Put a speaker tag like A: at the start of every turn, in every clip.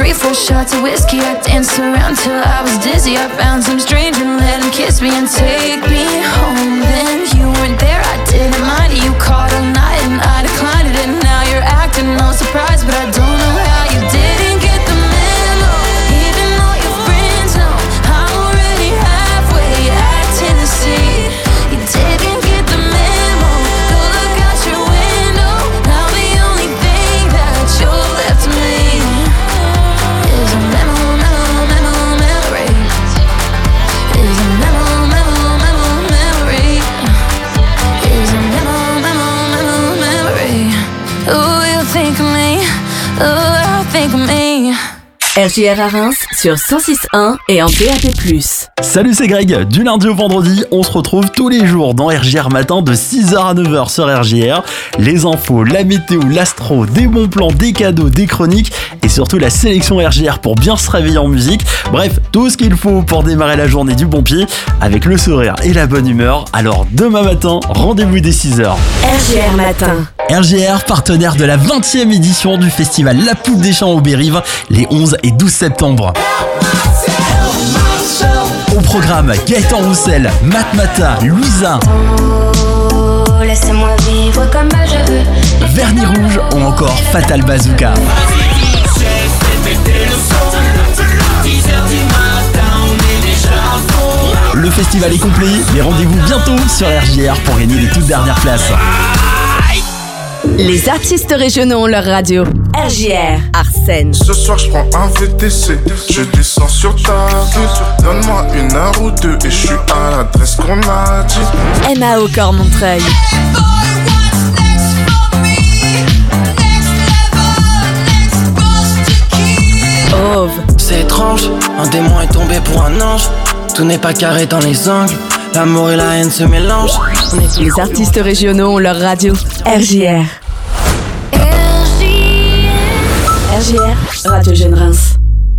A: 3-4 shots of whiskey, I danced around till I was dizzy. I found some stranger and let him kiss me and take me home. Then you weren't there, I didn't mind it. You called all night and I declined it. And now you're acting all surprised, but I don't know how you didn't get the memo. Even all your friends know I'm already halfway at Tennessee. You didn't get the memo. Go look out your window. Now the only thing that you're left to me is a memory. Is a memory. Is a memory. Ooh, you think of me. Ooh, I think of me.
B: RJR à Reims sur 106.1 et en DAB+.
C: Salut, c'est Greg. Du lundi au vendredi, on se retrouve tous les jours dans RJR Matin de 6h à 9h sur RJR. Les infos, la météo, l'astro, des bons plans, des cadeaux, des chroniques et surtout la sélection RJR pour bien se réveiller en musique. Bref, tout ce qu'il faut pour démarrer la journée du bon pied avec le sourire et la bonne humeur. Alors demain matin, rendez-vous dès 6h.
B: RJR Matin.
C: RJR, partenaire de la 20e édition du festival La Poudre des Champs au Berrive, les 11 et 12 septembre. Au programme, Gaëtan Roussel, Matmata, Louisa,
A: Oh, laissez-moi vivre comme je veux.
C: Vernis Rouge ou encore Fatal Bazooka. Le festival est complet, mais rendez-vous bientôt sur RJR pour gagner les toutes dernières places.
B: Les artistes régionaux ont leur radio. RJR, Arsène.
D: Ce soir je prends un VTC, je descends sur ta route. Donne-moi 1 heure ou 2 et je suis à l'adresse qu'on a dit.
B: MAO Corps Montreuil. Ove.
E: C'est étrange, un démon est tombé pour un ange. Tout n'est pas carré dans les angles. L'amour et la haine se mélangent.
B: Les artistes régionaux ont leur radio. RJR. RJR, Radio Jeune Reims.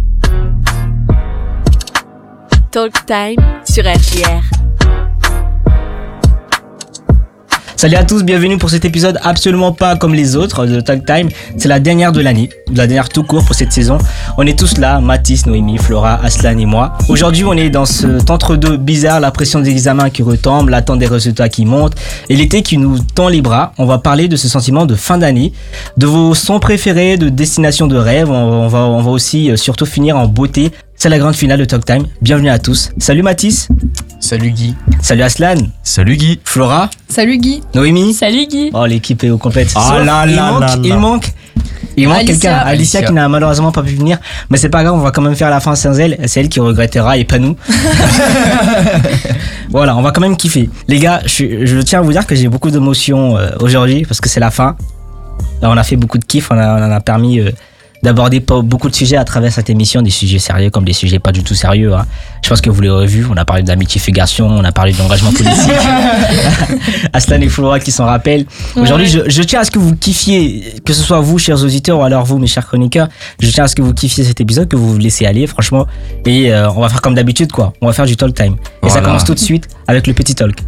B: Talk Time sur RJR.
F: Salut à tous, bienvenue pour cet épisode absolument pas comme les autres de Talk Time. C'est la dernière de l'année, la dernière tout court pour cette saison. On est tous là, Mathis, Noémie, Flora, Aslan et moi. Aujourd'hui, on est dans cet entre-deux bizarre, la pression des examens qui retombe, l'attente des résultats qui monte et l'été qui nous tend les bras. On va parler de ce sentiment de fin d'année, de vos sons préférés, de destinations de rêve. On va aussi surtout finir en beauté. C'est la grande finale de Talk Time. Bienvenue à tous. Salut Mathis.
G: Salut Guy.
F: Salut Aslan.
G: Salut Guy.
F: Flora.
H: Salut Guy.
F: Noémie.
H: Salut Guy.
F: Oh, l'équipe est au complète.
G: Il
F: manque quelqu'un. Alicia qui n'a malheureusement pas pu venir. Mais c'est pas grave, on va quand même faire la fin sans elle. C'est elle qui regrettera et pas nous. Voilà, on va quand même kiffer. Les gars, je tiens à vous dire que j'ai beaucoup d'émotions aujourd'hui parce que c'est la fin. Là, on a fait beaucoup de kiff. On en a permis d'aborder beaucoup de sujets à travers cette émission, des sujets sérieux comme des sujets pas du tout sérieux. Hein. Je pense que vous l'aurez vu, on a parlé d'amitification, on a parlé d'engagement politique. Aslan et Flora qui s'en rappellent. Aujourd'hui, je tiens à ce que vous kiffiez, que ce soit vous, chers auditeurs, ou alors vous, mes chers chroniqueurs, je tiens à ce que vous kiffiez cet épisode, que vous vous laissez aller, franchement. Et on va faire comme d'habitude, quoi. On va faire du talk time. Et ça commence tout de suite avec le petit talk.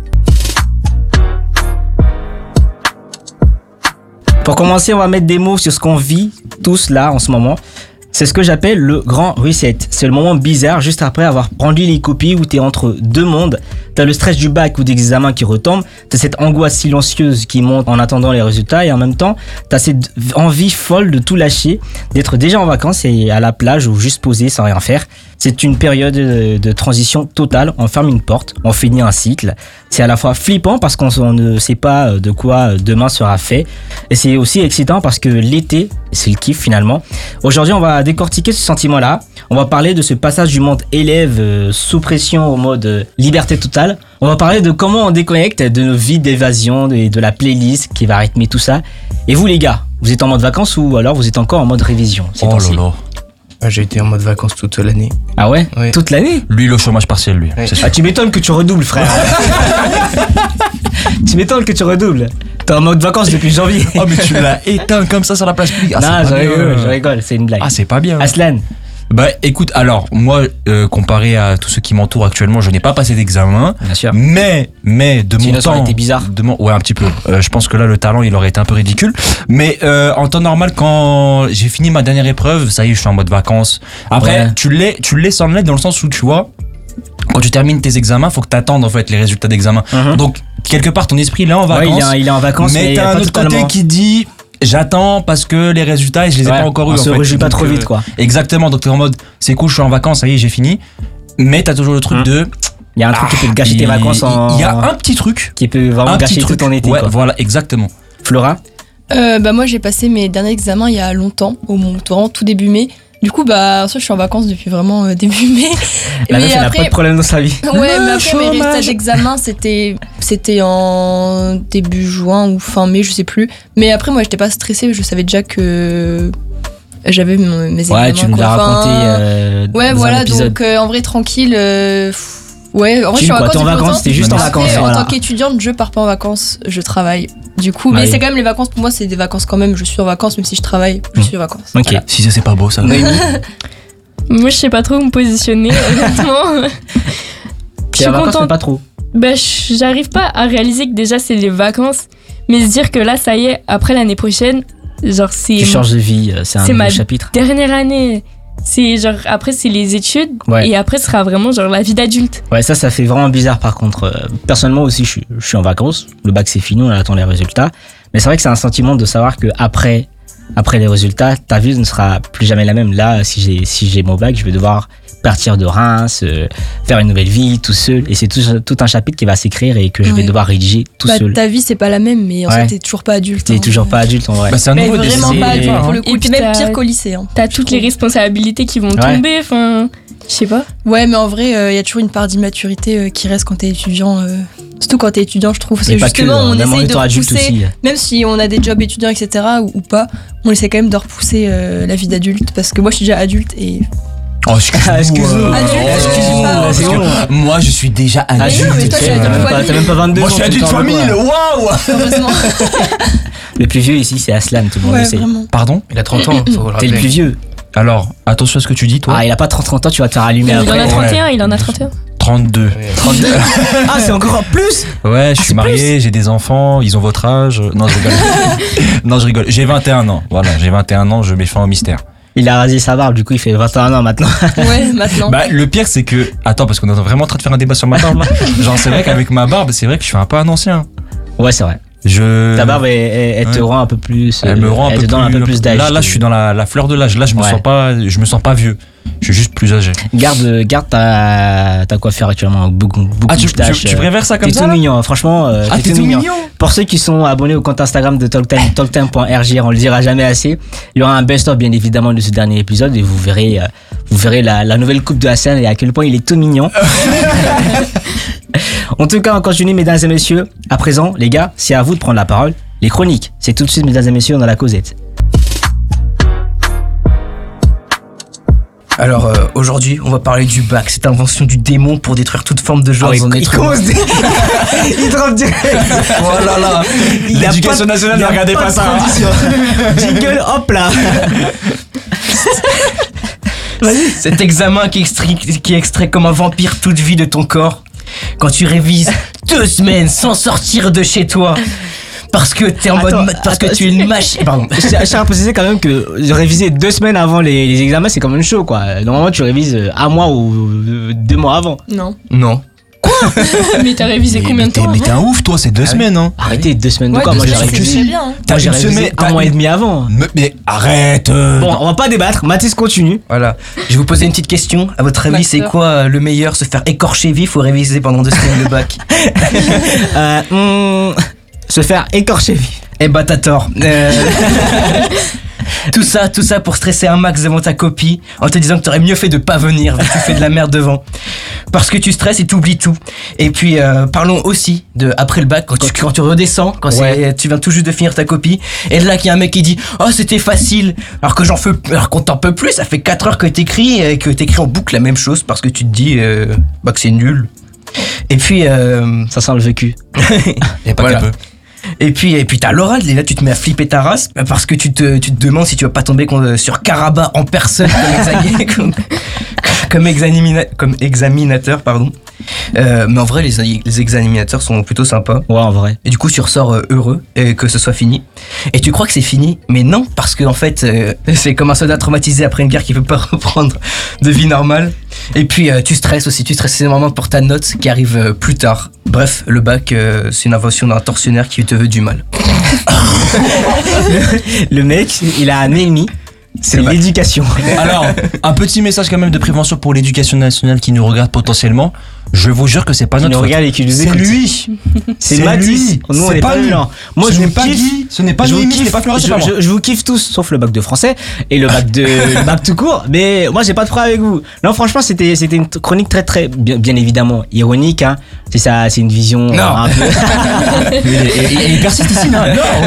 F: Pour commencer, on va mettre des mots sur ce qu'on vit tous là en ce moment. C'est ce que j'appelle le grand reset. C'est le moment bizarre juste après avoir rendu les copies où t'es entre deux mondes. T'as le stress du bac ou d'examen qui retombe. T'as cette angoisse silencieuse qui monte en attendant les résultats. Et en même temps, t'as cette envie folle de tout lâcher, d'être déjà en vacances et à la plage ou juste posé sans rien faire. C'est une période de transition totale. On ferme une porte, on finit un cycle. C'est à la fois flippant parce qu'on ne sait pas de quoi demain sera fait. Et c'est aussi excitant parce que l'été, c'est le kiff finalement. Aujourd'hui, on va décortiquer ce sentiment-là. On va parler de ce passage du monde élève sous pression au mode liberté totale. On va parler de comment on déconnecte de nos vies d'évasion et de la playlist qui va rythmer tout ça. Et vous les gars, vous êtes en mode vacances ou alors vous êtes encore en mode révision ces temps-ci?
G: J'ai été en mode vacances toute l'année.
F: Ah ouais,
G: oui.
F: Toute l'année?
G: Lui, le chômage partiel, lui.
F: Oui. Ah, tu m'étonnes que tu redoubles, frère. Tu m'étonnes que tu redoubles. T'es en mode vacances depuis janvier.
G: Oh, mais tu l'as éteint comme ça sur la place publique.
F: Ah, non, je rigole, c'est une blague.
G: Ah, c'est pas bien.
F: Aslan,
G: Bah écoute, alors moi, comparé à tous ceux qui m'entourent actuellement, je n'ai pas passé d'examen.
F: Bien sûr.
G: Mais de
F: Sinon,
G: mon
F: ça aurait
G: temps,
F: été bizarre.
G: ouais, un petit peu. Je pense que là le talent il aurait été un peu ridicule. Mais en temps normal, quand j'ai fini ma dernière épreuve, ça y est, je suis en mode vacances. Après,
F: Ouais.
G: tu l'es sans l'être dans le sens où tu vois, quand tu termines tes examens, faut que t'attendes en fait les résultats d'examen. Donc quelque part ton esprit il est en
F: Ouais,
G: vacances.
F: il est en vacances, mais
G: t'as
F: pas
G: un autre
F: totalement.
G: côté qui dit j'attends parce que les résultats je les ai
F: Ouais,
G: pas encore eu.
F: on se
G: en fait.
F: réjouit pas
G: Donc,
F: trop vite, quoi.
G: Exactement. Donc t'es en mode c'est cool, je suis en vacances, ça y est, j'ai fini. Mais t'as toujours le truc de
F: Il y a un truc qui peut te gâcher tes vacances
G: il y a un petit truc.
F: qui peut vraiment
G: Un
F: gâcher
G: petit
F: tout
G: truc.
F: ton été,
G: Ouais,
F: quoi.
G: voilà, exactement.
F: Flora?
H: Bah moi j'ai passé mes derniers examens il y a longtemps, vraiment tout début mai. Du coup bah ça je suis en vacances depuis vraiment début mai.
F: La
H: Mais
F: meuf, elle a pas de problème dans sa vie.
H: Ouais, mais après mes résultats d'examen c'était en début juin ou fin mai, je sais plus. Mais après moi j'étais pas stressée, je savais déjà que j'avais mes examens.
F: Ouais, tu nous
H: quoi.
F: l'as
H: Enfin,
F: raconté
H: ouais
F: dans un
H: voilà,
F: épisode.
H: donc en vrai tranquille. Ouais, en vrai je suis en
F: Chill, quoi,
H: vacances.
F: t'es en
H: depuis
F: vacances,
H: longtemps.
F: t'es juste
G: en
H: Après,
F: vacances,
H: En
F: voilà.
H: tant qu'étudiante, je pars pas en vacances, je travaille. Du coup,
F: Ah
H: mais
F: oui.
H: c'est quand même les vacances pour moi, c'est des vacances quand même. Je suis en vacances, même si je travaille, je suis en vacances.
F: Ok.
H: Voilà.
G: Si ça c'est pas beau ça.
I: Moi, je sais pas trop où me positionner, honnêtement. Je
F: T'es
I: suis
F: en vacances, mais
I: contente.
F: pas trop.
I: Ben, j'arrive pas à réaliser que déjà c'est les vacances, mais se dire que là, ça y est, après l'année prochaine, genre c'est
F: Tu changes de vie, c'est un
I: c'est
F: nouveau
I: ma
F: chapitre.
I: dernière année. C'est genre après c'est les études
F: Ouais.
I: et après ce sera vraiment genre la vie d'adulte.
F: Ouais, ça fait vraiment bizarre par contre. Personnellement aussi, je suis en vacances. Le bac c'est fini, on attend les résultats. Mais c'est vrai que c'est un sentiment de savoir que après les résultats, ta vie ne sera plus jamais la même. Là, si j'ai mon bac, je vais devoir partir de Reims, faire une nouvelle vie tout seul. Et c'est tout un chapitre qui va s'écrire et que je vais
H: Ouais.
F: devoir rédiger tout
H: Bah,
F: seul.
H: ta vie c'est pas la même, mais en
F: Ouais.
H: fait t'es toujours pas adulte.
F: T'es
H: hein.
F: toujours pas adulte en vrai.
G: Bah, c'est un
H: Mais
G: nouveau
H: vraiment
G: défi.
H: pas adulte
F: hein.
H: pour le coup.
I: Et puis
H: T'es même
I: t'as-
H: pire qu'au lycée. Hein.
I: T'as toutes les responsabilités qui vont tomber, enfin, je sais pas.
H: Ouais, mais en vrai, il y a toujours une part d'immaturité qui reste quand t'es étudiant. Surtout quand t'es étudiant, je trouve. Parce
F: Mais
H: que
F: pas que,
H: justement, on
F: même en
H: essaye de
F: étant adulte
H: repousser,
F: aussi.
H: même si on a des jobs étudiants, etc., ou pas, on essaie quand même de repousser la vie d'adulte. Parce que moi, je suis déjà adulte et.
G: Oh, excuse-nous.
F: Excuse-nous.
H: Adulte,
F: Excuse-nous,
H: pardon.
F: c'est bon.
G: Moi je suis déjà adulte.
H: mais toi, tu es adulte fois
F: T'as même pas 22
G: Moi
F: ans.
G: je suis
F: tu
G: adulte
F: t'en
G: fois
F: veux
G: 1000.
F: quoi.
G: Waouh.
H: Heureusement.
F: Le plus vieux ici, c'est Aslan, tout le monde
H: Ouais,
F: le sait.
H: vraiment.
G: Pardon.
J: Il a 30 ans, faut le
F: T'es le
J: rappeler.
F: plus vieux.
G: Alors attention à ce que tu dis toi.
F: Ah, il a pas 30 ans, tu vas te faire allumer
I: Il en
F: après.
I: a 31, il en a 31.
G: 32.
F: 32. Ah, c'est encore plus.
G: Ouais, je suis marié, j'ai des enfants, ils ont votre âge. Non, je rigole. Non, je rigole. J'ai 21 ans. Voilà, j'ai 21 ans, je mets fin au mystère.
F: Il a rasé sa barbe, du coup, il fait 21 ans maintenant.
H: Ouais, maintenant.
G: Bah, le pire, c'est que. Attends, parce qu'on est vraiment en train de faire un débat sur ma barbe là. Genre, c'est vrai qu'avec ma barbe, c'est vrai que je suis un peu un ancien.
F: Ouais, c'est vrai.
G: Je.
F: Ta barbe, elle te
G: Ouais.
F: rend un peu plus.
G: Elle me rend un
F: elle
G: peu
F: te donne un peu plus d'âge.
G: Là, je suis dans la fleur de l'âge. Là, je me
F: Ouais.
G: sens pas vieux. Je suis juste plus âgé.
F: Garde ta coiffure actuellement. Beaucoup
G: Ah, tu
F: de tâches.
G: préfères ça comme
F: T'es
G: ça
F: tout
G: là
F: mignon, franchement.
G: Ah, t'es tout mignon.
F: Pour ceux qui sont abonnés au compte Instagram de Talktime, talktime.rgr, on le dira jamais assez. Il y aura un best-of bien évidemment de ce dernier épisode et vous verrez la nouvelle coupe de Hassan et à quel point il est tout mignon. En tout cas, on continue, mesdames et messieurs. À présent, les gars, c'est à vous de prendre la parole. Les chroniques, c'est tout de suite, mesdames et messieurs, dans la causette.
J: Alors aujourd'hui, on va parler du bac, cette invention du démon pour détruire toute forme de joie dans un être humain.
F: Il drop direct.
G: Oh là là.
F: Il y a
G: L'éducation
F: pas-
G: nationale,
F: il y
G: ne
F: a
G: regardez
F: pas
G: pas
F: de
G: ça.
F: transition. Jingle, hop là.
J: Cet examen qui extrait comme un vampire toute vie de ton corps. Quand tu révises 2 semaines sans sortir de chez toi. Parce que t'es en
F: Attends,
J: mode. Parce que
F: attends,
J: tu es une machine. Pardon.
F: Je tiens à préciser quand même que réviser 2 semaines avant les examens, c'est comme une show, quoi. Normalement, tu révises un mois ou 2 mois avant.
H: Non.
J: Non.
I: Mais t'as révisé combien de temps
G: Mais t'es un ouf, toi, c'est 2 semaines, hein.
F: Arrêtez, 2 semaines de
H: Ouais,
F: quoi? Moi, j'ai
H: c'est
F: révisé.
H: déjà bien. hein.
G: T'as
F: Moi, j'ai
G: une
F: révisé
G: semaine,
F: un mois et demi avant.
G: Mais arrête.
F: Bon, on va pas débattre. Mathis continue.
J: Voilà. Je vais vous poser une petite question. À votre avis, c'est quoi le meilleur? Se faire écorcher vif ou réviser pendant 2 semaines le bac?
F: Se faire écorcher vif.
J: Eh bah t'as tort. Tout ça pour stresser un max devant ta copie en te disant que t'aurais mieux fait de pas venir vu que tu fais de la merde devant. Parce que tu stresses et t'oublies tout. Et puis parlons aussi de après le bac quand tu redescends, quand tu viens tout juste de finir ta copie et là qu'il y a un mec qui dit "Oh, c'était facile" alors qu'on t'en peut plus, ça fait 4 heures que t'écris et que t'écris en boucle la même chose parce que tu te dis que c'est nul. Et puis
F: Ça sent le vécu.
G: Et pas
J: Voilà.
G: qu'un peu.
J: Et puis t'as l'oral, et là tu te mets à flipper ta race parce que tu te demandes si tu vas pas tomber sur Karaba en personne comme examinateur, pardon. Mais en vrai, les examinateurs sont plutôt sympas.
F: Ouais, en vrai.
J: Et du coup, tu ressors heureux et que ce soit fini. Et tu crois que c'est fini, mais non, parce que en fait, c'est comme un soldat traumatisé après une guerre qui peut pas reprendre de vie normale. Et puis tu stresses aussi, énormément pour ta note qui arrive plus tard. Bref, le bac, c'est une invention d'un tortionnaire qui te veut du mal.
F: Le mec, il a un ennemi. C'est l'éducation.
G: Alors, un petit message quand même de prévention pour l'éducation nationale qui nous regarde potentiellement. Je vous jure que c'est pas notre faute.
F: Regarde et qui nous
G: c'est
F: écoute.
G: lui.
F: C'est Mathis. Nous, on est pas là. Moi, je vous kiffe.
G: Ce n'est pas
F: Je vous
G: Noémie, ce
F: kiffe.
G: n'est pas Flora, c'est pas moi.
F: Je vous kiffe tous, sauf le bac de français et le bac tout court. Mais moi, j'ai pas de problème avec vous. Non, franchement, c'était une chronique très très bien évidemment ironique. Hein. C'est ça, c'est une vision un peu.
G: Il persiste ici, non.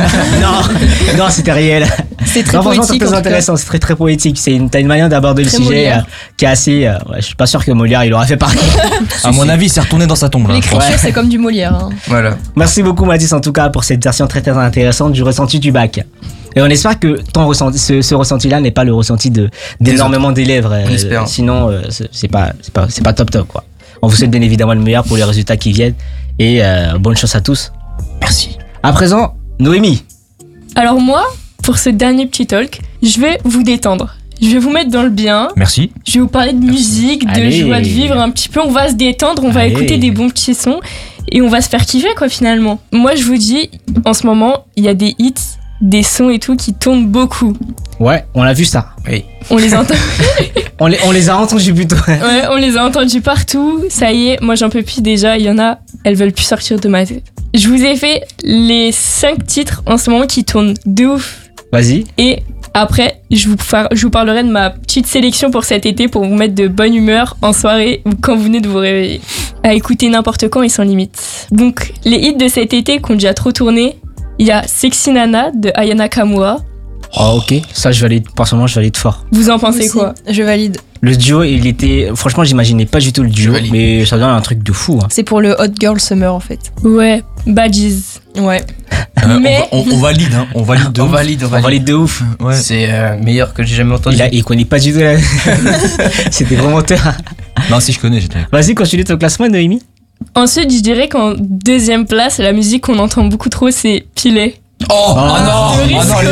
F: Non, c'était réel.
H: C'est très
F: Franchement,
H: poétique.
F: c'est très intéressant, c'est très très poétique. T'as une manière d'aborder le
H: Très
F: sujet
H: Molière.
F: qui est assez. Je suis pas sûr que Molière il aura fait pareil.
G: À mon avis, il s'est retourné dans sa tombe là.
H: L'écriture, c'est comme du Molière. Hein.
J: Voilà.
F: Merci beaucoup Mathis en tout cas pour cette version très très intéressante du ressenti du bac. Et on espère que ton ressenti, ce ressenti-là n'est pas le ressenti d'énormément d'élèves.
J: On espère.
F: Sinon, c'est pas top quoi. On vous souhaite bien évidemment le meilleur pour les résultats qui viennent et bonne chance à tous.
G: Merci.
F: À présent, Noémie.
I: Alors moi, pour ce dernier petit talk, je vais vous détendre. Je vais vous mettre dans le bien.
G: Merci.
I: Je vais vous parler de musique, de
F: Allez.
I: joie de vivre un petit peu. On va se détendre, on va
F: Allez.
I: écouter des bons petits sons et on va se faire kiffer quoi finalement. Moi je vous dis, en ce moment, il y a des hits, des sons et tout qui tournent beaucoup.
F: Ouais, on a vu ça.
I: On les entend.
F: On les a entendus plutôt.
I: Ouais, on les a entendus partout. Ça y est, moi j'en peux plus déjà. Il y en a, elles veulent plus sortir de ma tête. Je vous ai fait les 5 titres en ce moment qui tournent de ouf.
F: Vas-y.
I: Et après, je vous parlerai de ma petite sélection pour cet été pour vous mettre de bonne humeur en soirée ou quand vous venez de vous réveiller. À écouter n'importe quand et sans limite. Donc, les hits de cet été qui ont déjà trop tourné, il y a Sexy Nana de Aya Nakamura.
F: Oh, ok. Ça, personnellement, je valide fort.
I: Vous en pensez
H: Aussi,
I: quoi?
H: Je valide.
F: Le duo, il était. Franchement, j'imaginais pas du tout le duo, mais ça donne un truc de fou. Hein.
H: C'est pour le Hot Girl Summer en fait.
I: Ouais, Badges.
H: Ouais.
I: Mais
G: On valide, hein. On valide de
J: On
G: ouf.
J: valide.
F: On valide de ouf.
G: Ouais.
J: C'est meilleur que j'ai jamais entendu.
F: Il connaît pas du tout la... C'était vraiment terrain.
G: Non, si je connais, j'étais.
F: Vas-y, continue ton classement, Noémie.
I: ensuite, je dirais qu'en deuxième place, la musique qu'on entend beaucoup trop, c'est Pilet.
G: Oh,
F: non,
G: elle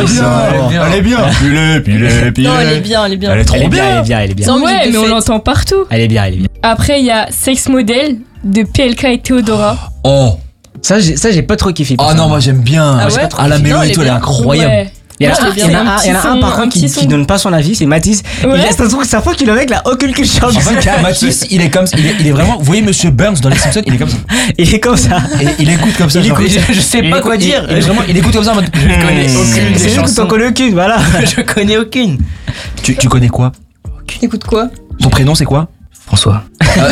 G: est bien. Pilé.
H: Non, elle est bien, elle est bien.
G: Elle est trop
F: Elle est
G: bien.
F: bien.
H: Sans
I: Ouais,
H: musique de
I: mais on
H: fête.
I: l'entend partout.
F: Elle est bien.
I: Après, il y a Sex Model de PLK et Théodora.
G: Oh.
F: Ça, j'ai pas trop kiffé.
G: Ah non, moi j'aime bien.
H: Ah ouais
G: Ah, la
H: Non,
G: mélo
H: elle
G: et
H: est
G: tout, elle est
H: bien.
G: incroyable.
I: Ouais.
F: Il y en a,
H: Moi, je l'ai
F: il y en a
H: bien.
F: un, il y en a un par contre qui donne pas son avis, c'est Mathis.
I: Ouais.
F: Il laisse un truc, sa fois qu'il le mec, il a aucune culture
G: En fait,
F: musicale.
G: Mathis, il est comme ça. Il est vraiment. Vous voyez Monsieur Burns dans les Simpsons, il est comme ça.
F: Il est comme ça.
G: Et il écoute comme ça.
F: Il
G: genre,
F: écoute.
J: Je sais
F: Il
J: pas
F: écoute-
J: quoi dire.
G: il écoute comme ça en mode.
J: Je connais aucune
F: C'est
J: des
F: juste que t'en
J: chansons.
F: connais aucune, voilà.
J: Je connais aucune.
G: Tu connais quoi?
H: T'écoutes quoi?
G: Ton prénom c'est quoi?
J: François.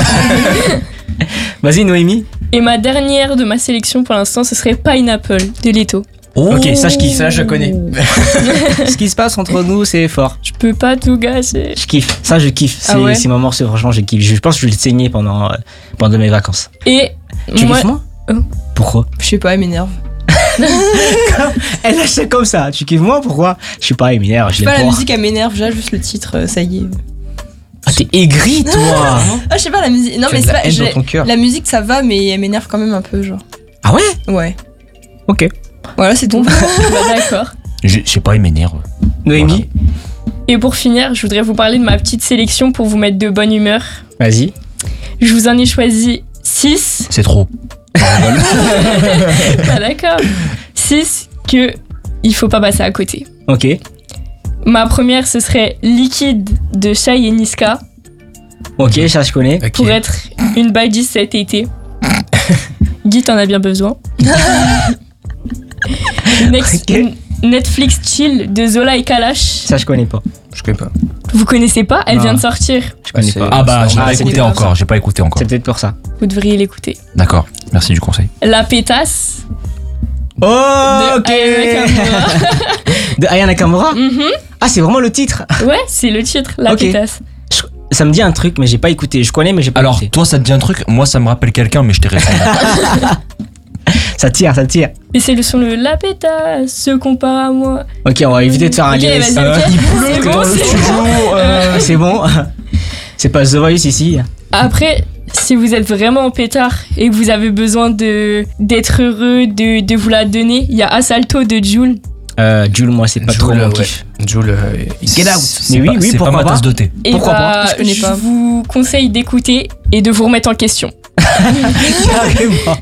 F: Vas-y, Noémie.
I: Et ma dernière de ma sélection pour l'instant, ce serait Pineapple de Leto.
G: Oh.
F: Ok, ça je kiffe.
J: Ça, je connais.
F: Ce qui se passe entre nous, c'est fort.
I: Je peux pas tout gâcher.
F: Je kiffe. Ça, je kiffe.
I: Ah ouais
F: C'est mon morceau, franchement, je kiffe. Je pense que je vais le saigner pendant mes vacances.
I: Et
F: Tu
I: moi,
F: kiffes moi
I: Oh.
F: Pourquoi
H: Je sais pas, elle m'énerve.
F: Elle lâche ça comme ça. Tu kiffes moi Pourquoi Je suis pas Eminem,
H: Je sais pas, la musique elle m'énerve, déjà juste le titre, ça y est.
F: Ah, t'es aigri, toi.
H: Ah, je sais pas, la musique. Non,
J: Tu as
H: mais
J: de
H: c'est
J: la
H: pas.
J: haine dans ton cœur.
H: La musique ça va, mais elle m'énerve quand même un peu, genre.
F: Ah ouais
H: Ouais.
F: Ok.
H: Voilà, c'est tout.
I: bah, d'accord.
G: Je sais pas, il m'énerve.
F: Noémie,
I: Et pour finir, je voudrais vous parler de ma petite sélection pour vous mettre de bonne humeur.
F: vas-y.
I: Je vous en ai choisi 6.
G: C'est trop.
I: Bah, d'accord. 6 que il faut pas passer à côté.
F: Ok.
I: Ma première, ce serait Liquide de Shai et Niska
F: Ok, ça je connais.
J: Ok.
I: pour être une badgie cet été. Guy, t'en as bien besoin.
F: Ok.
I: Netflix Chill de Zola et Kalash.
F: Ça je connais pas.
J: Je connais pas.
I: Vous connaissez pas? Elle
F: Non.
I: vient de sortir.
F: Je connais
J: c'est-
F: pas.
G: Ah bah, j'ai
F: Ah,
G: pas
F: c'est
G: écouté
F: peut-être
G: encore. J'ai pas écouté encore.
F: C'est peut-être pour ça.
I: Vous devriez l'écouter.
G: D'accord. Merci du conseil.
I: La pétasse
F: Oh,
I: de
F: ok.
I: Aya Nakamura.
F: De Aya Nakamura.
I: Mhm.
F: Ah, c'est vraiment le titre.
I: Ouais, c'est le titre, La
F: Ok.
I: pétasse.
F: Ça me dit un truc, mais j'ai pas écouté. Je connais, mais j'ai pas
G: Alors,
F: écouté.
G: toi, ça te dit un truc? Moi, ça me rappelle quelqu'un, mais je t'ai répondu.
F: Ça tire.
I: Et c'est le son de La Pétasse se compare à moi.
F: Ok, on va éviter de faire un
I: Ok,
F: lien.
I: vas-y, ok.
F: Il pleut
I: C'est
F: dans
I: bon,
F: le
I: c'est
F: studio. C'est bon. C'est pas The Voice ici.
I: Après, si vous êtes vraiment en pétard et que vous avez besoin d'être heureux, de vous la donner, il y a Assalto de Jul.
F: Jul, moi, c'est pas trop mon
J: ouais.
F: kiff.
J: Jul, get out.
F: Mais oui,
G: c'est pas
F: pourquoi
G: ma tasse de thé.
I: Et
F: Pourquoi
I: bah,
H: Je connais pas.
I: vous conseille d'écouter et de vous remettre en question.
F: Carrément.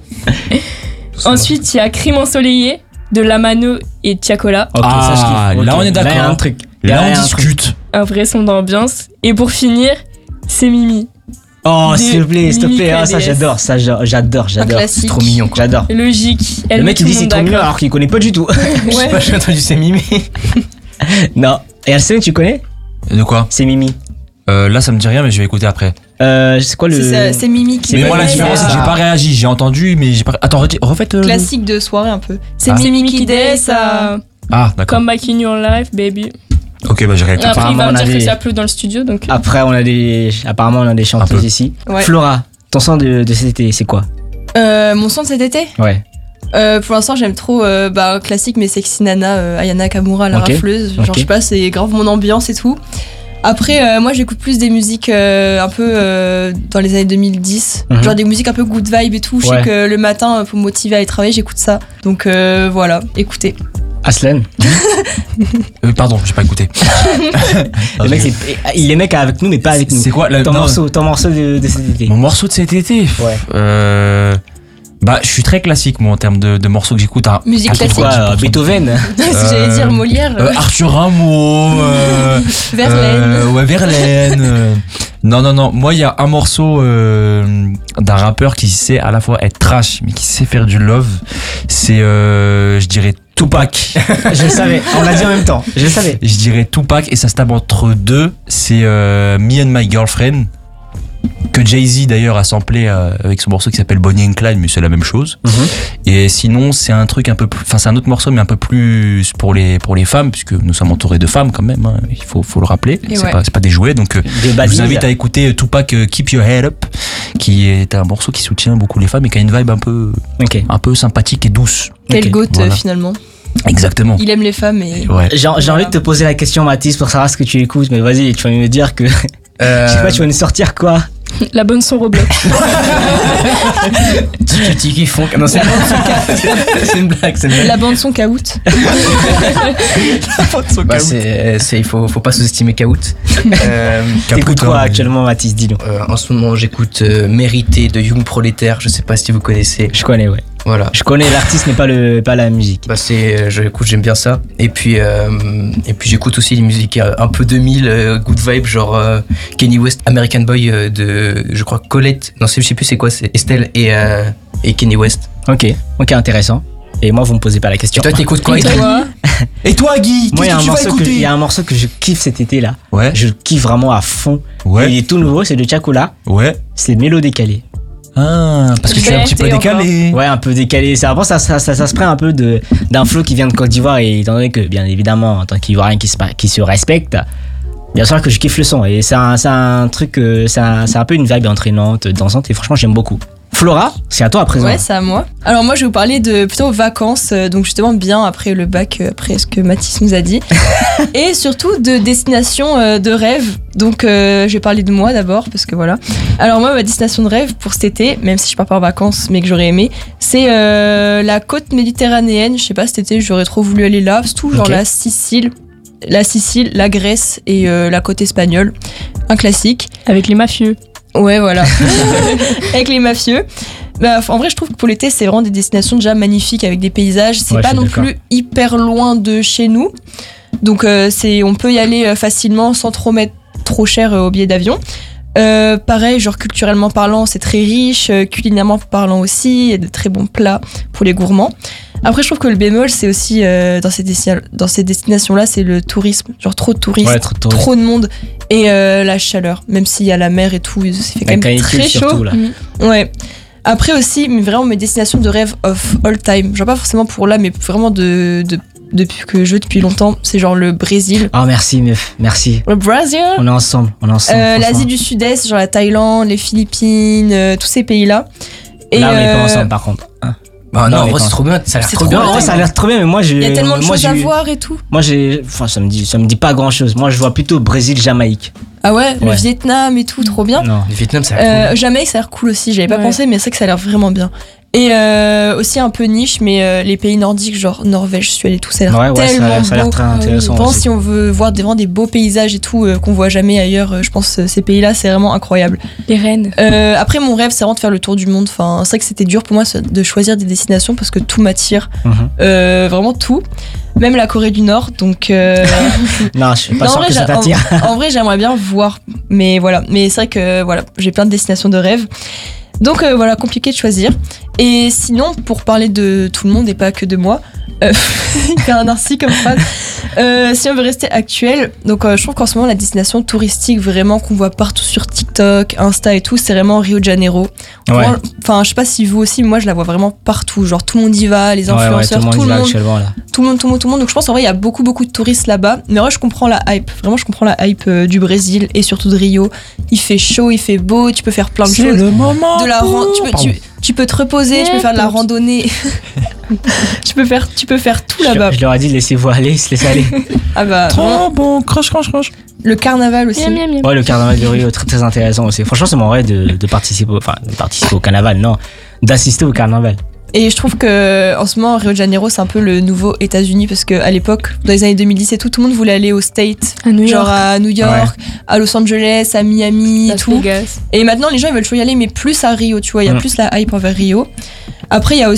I: Ensuite, il y a Crime ensoleillé de Lamano et Tiakola.
F: Ok, ça, je
G: Ah,
F: kiffe.
G: là,
F: Ok.
G: on est d'accord.
F: Là, il y a un truc.
G: Là,
F: il y
G: on
F: a un truc.
G: discute.
I: Un vrai son d'ambiance. Et pour finir, c'est Mimi.
F: Oh,
I: Des
F: s'il te plaît.
I: Mimi
F: Ah, ça,
I: KDS.
F: j'adore. Ça, j'adore.
H: Un classique.
J: C'est trop mignon, quoi.
F: J'adore.
I: Logique. Elle
F: Le
I: met
F: mec,
I: tout
F: il dit
I: le
F: c'est
I: monde
F: trop mignon
I: d'accord.
F: alors qu'il connaît pas du tout.
J: Je sais pas, j'ai entendu c'est Mimi.
F: Non. Et Alcène, tu connais?
G: De quoi?
F: C'est Mimi.
G: Là, ça me dit rien, mais je vais écouter après.
F: C'est quoi le.
H: C'est Mimi qui
G: Mais
F: pas
G: moi, la
F: vrai,
G: différence, c'est que
F: ça.
G: j'ai pas réagi. J'ai entendu, mais j'ai pas. Attends, refaites.
H: classique de soirée un peu. C'est
G: Ah.
H: Mimi
I: Mimi
H: qui dance à...
G: Ah, d'accord.
I: Come back in your life, baby.
G: Ok, bah, j'ai réécouté.
I: Après, il
F: Apparemment,
I: va me
F: on a
I: dire que
F: des-
I: ça pleut dans le studio, donc.
F: Après, apparemment, on a des chanteuses
G: peu.
F: ici.
H: Ouais.
F: Flora, ton son de cet été, c'est quoi?
H: Mon son de cet été
F: Ouais.
H: Pour l'instant, j'aime trop classique, mais Sexy Nana, Ayana Kamura, la
F: Ok.
H: rafleuse. Genre,
F: Ok.
H: je sais pas, c'est grave mon ambiance et tout. Après, moi, j'écoute plus des musiques un peu dans les années 2010.
F: Mhm.
H: Genre des musiques un peu good vibe et tout. Je
F: Ouais.
H: sais que le matin, pour me motiver à aller travailler, j'écoute ça. Donc voilà, écoutez.
F: Aslan.
G: Pardon, j'ai pas écouté.
F: Le mec, il est mec avec nous, mais pas avec nous.
G: C'est quoi
F: Ton
G: non,
F: morceau de cet été.
G: Mon morceau de cet été
F: Ouais.
G: Bah, je suis très classique, moi, en termes de morceaux que j'écoute.
H: Musique classique.
F: Quoi, Beethoven.
H: J'allais dire Molière,
G: Arthur Rimbaud.
H: Verlaine.
G: Ouais, Verlaine. Non. Moi, il y a un morceau d'un rappeur qui sait à la fois être trash, mais qui sait faire du love. C'est, je dirais, Tupac.
F: Je le savais. On l'a dit en même temps. Je le savais.
G: Je dirais Tupac, et ça se tape entre deux. C'est Me and My Girlfriend, que Jay-Z d'ailleurs a samplé avec son morceau qui s'appelle Bonnie and Clyde, mais c'est la même chose. Et sinon, c'est un truc un peu plus, enfin, c'est un autre morceau, mais un peu plus pour les femmes, puisque nous sommes entourés de femmes quand même, hein, il faut le rappeler.
H: Et
G: C'est
H: ouais.
G: pas des jouets, donc
F: Des
G: je
F: balises.
G: vous invite à écouter Tupac Keep Your Head Up, qui est un morceau qui soutient beaucoup les femmes et qui a une vibe un peu sympathique et douce.
H: Quel
F: Ok,
H: goat
G: voilà.
H: finalement.
G: Exactement.
H: Il aime les femmes et.
G: Ouais.
F: J'ai envie de te poser la question, Mathis, pour savoir ce que tu écoutes, mais vas-y, tu vas me dire que. Je sais pas, tu vas nous sortir quoi?
I: La bonne son Roblox.
J: Tiki font. Non, c'est une blague, c'est une blague.
H: La bande son Kaout.
J: Bah, il faut pas sous-estimer Kaout.
F: T'écoutes quoi
G: hein,
F: actuellement, Mathis? Dis-nous.
J: En ce moment, j'écoute Mérité de Young Prolétaire. Je sais pas si vous connaissez.
F: Je connais, ouais.
J: Voilà.
F: Je connais l'artiste, mais pas la musique.
J: Bah j'aime bien ça. Et puis j'écoute aussi les musiques un peu 2000, good vibe, genre Kanye West, American Boy de, je crois, Colette. Non, je sais plus c'est quoi, c'est Estelle et Kanye West.
F: Ok, intéressant. Et moi, vous me posez pas la
J: Et
F: question.
J: toi, t'écoutes quoi?
I: Et toi?
G: Et toi, Guy,
F: Moi, il y a
G: qu'est-ce
F: un
G: que tu vas
F: morceau
G: écouter?
F: il y a un morceau que je kiffe cet été là.
G: Ouais.
F: Je le kiffe vraiment à fond.
G: Ouais.
F: Il est tout nouveau, c'est de Tiakola.
G: Ouais.
F: C'est Mélo décalé.
G: Ah, parce que tu es un petit peu
I: Et
G: décalé.
F: Ouais, un peu décalé. C'est avant ça se prend un peu d'un flow qui vient de Côte d'Ivoire, et étant donné que, bien évidemment, en tant qu'Ivoirien qui se respecte, bien sûr que je kiffe le son. Et c'est un truc, c'est un peu une vibe entraînante, dansante, et franchement, j'aime beaucoup. Flora, c'est à toi à présent.
H: Ouais, c'est à moi. Alors moi, je vais vous parler de plutôt vacances, donc justement bien après le bac, après ce que Mathis nous a dit, et surtout de destinations de rêve. Donc je vais parler de moi d'abord, parce que voilà. Alors moi, ma destination de rêve pour cet été, même si je pars pas en vacances, mais que j'aurais aimé, c'est la côte méditerranéenne. Je sais pas, cet été, j'aurais trop voulu aller là. C'est tout, genre
F: Ok.
H: la Sicile, la Grèce et la côte espagnole. Un classique.
I: Avec les mafieux.
H: Ouais, voilà. Avec les mafieux. Bah, en vrai, je trouve que pour l'été, c'est vraiment des destinations déjà magnifiques avec des paysages. C'est
F: Ouais,
H: pas
F: je suis
H: non
F: d'accord.
H: plus hyper loin de chez nous. Donc, on peut y aller facilement sans trop mettre trop cher au billet d'avion. Pareil, genre culturellement parlant, c'est très riche. Culinairement parlant aussi, il y a de très bons plats pour les gourmands. Après, je trouve que le bémol, c'est aussi dans ces destinations-là, c'est le tourisme. Genre trop de touristes,
F: Ouais, trop de touristes.
H: trop de monde et la chaleur. Même s'il y a la mer et tout, ça fait quand
F: La
H: même
F: canicule
H: très chaud.
F: surtout, là.
H: Ouais. Après aussi, mais vraiment mes destinations de rêve of all time. Genre pas forcément pour là, mais vraiment depuis que je veux depuis longtemps. C'est genre le Brésil.
F: Oh, merci, meuf. Merci.
H: Le Brésil.
F: On est ensemble. franchement.
H: L'Asie du Sud-Est, genre la Thaïlande, les Philippines, tous ces pays-là. Et
F: Là, on n'est pas ensemble, par contre. Hein.
J: Bah non, en
F: mais
J: vrai, c'est
F: attends.
J: trop bien. Ça a l'air
H: C'est
J: trop
H: trop
J: bien.
H: bien.
F: Ouais, ça a l'air trop bien, mais moi
H: Il y a tellement de
F: moi,
H: choses à voir et tout.
F: Moi enfin ça me dit pas grand chose. Moi je vois plutôt Brésil, Jamaïque.
H: Ah ouais, le
F: Ouais.
H: Vietnam et tout, trop bien.
F: Non.
J: Le Vietnam, ça a l'air trop bien.
H: Jamaïque, ça a l'air cool aussi. J'avais pas
I: Ouais.
H: pensé, mais c'est vrai que ça a l'air vraiment bien. Et aussi un peu niche, mais les pays nordiques, genre Norvège, Suède et tout, ça a l'air
F: Ouais,
H: tellement
F: ça a l'air
H: beau.
F: très intéressant.
H: Je pense
F: aussi.
H: si on veut voir vraiment des beaux paysages et tout qu'on voit jamais ailleurs, je pense ces pays-là, c'est vraiment incroyable.
I: Les rennes.
H: Après, mon rêve, c'est vraiment de faire le tour du monde. Enfin, c'est vrai que c'était dur pour moi de choisir des destinations parce que tout m'attire.
F: Mhm.
H: Vraiment tout. Même la Corée du Nord. Donc,
F: Non, je suis pas
H: non, en
F: sûr
H: vrai,
F: que ça t'attire.
H: en vrai, j'aimerais bien voir. Mais voilà. Mais c'est vrai que voilà, j'ai plein de destinations de rêve. Donc voilà, compliqué de choisir. Et sinon, pour parler de tout le monde et pas que de moi, hyper un narcissique comme phrase. Si on veut rester actuel, donc je trouve qu'en ce moment la destination touristique vraiment qu'on voit partout sur TikTok, Insta et tout, c'est vraiment Rio de Janeiro.
F: Ouais.
H: Enfin, je sais pas si vous aussi, mais moi je la vois vraiment partout. Genre tout le monde y va, les
F: Ouais, ouais,
H: influenceurs,
F: tout le monde y va
H: monde,
F: actuellement là.
H: tout le monde. Donc je pense en vrai il y a beaucoup de touristes là-bas. Mais en vrai je comprends la hype. Vraiment je comprends la hype du Brésil et surtout de Rio. Il fait chaud, il fait beau, tu peux faire plein de choses.
G: moment.
H: De la tu peux te reposer, tu peux faire de la randonnée. tu peux faire tout là-bas.
F: Je leur ai dit laissez-vous aller, se laisser aller.
H: Ah bah
G: Trop bon, croche.
H: le carnaval aussi.
I: Miam, miam, miam.
F: Ouais, le carnaval de Rio, très très intéressant aussi. Franchement, c'est mon rêve de participer, de participer au carnaval, non, d'assister au carnaval.
H: Et je trouve que en ce moment Rio de Janeiro c'est un peu le nouveau États-Unis parce que à l'époque dans les années 2010 et tout le monde voulait aller aux States,
I: À New
H: genre
I: York.
H: à New York, à Los Angeles, à Miami et
I: Las
H: tout.
I: Vegas.
H: Et maintenant les gens ils veulent toujours y aller mais plus à Rio, tu vois, il y a plus la hype envers Rio. Après il y a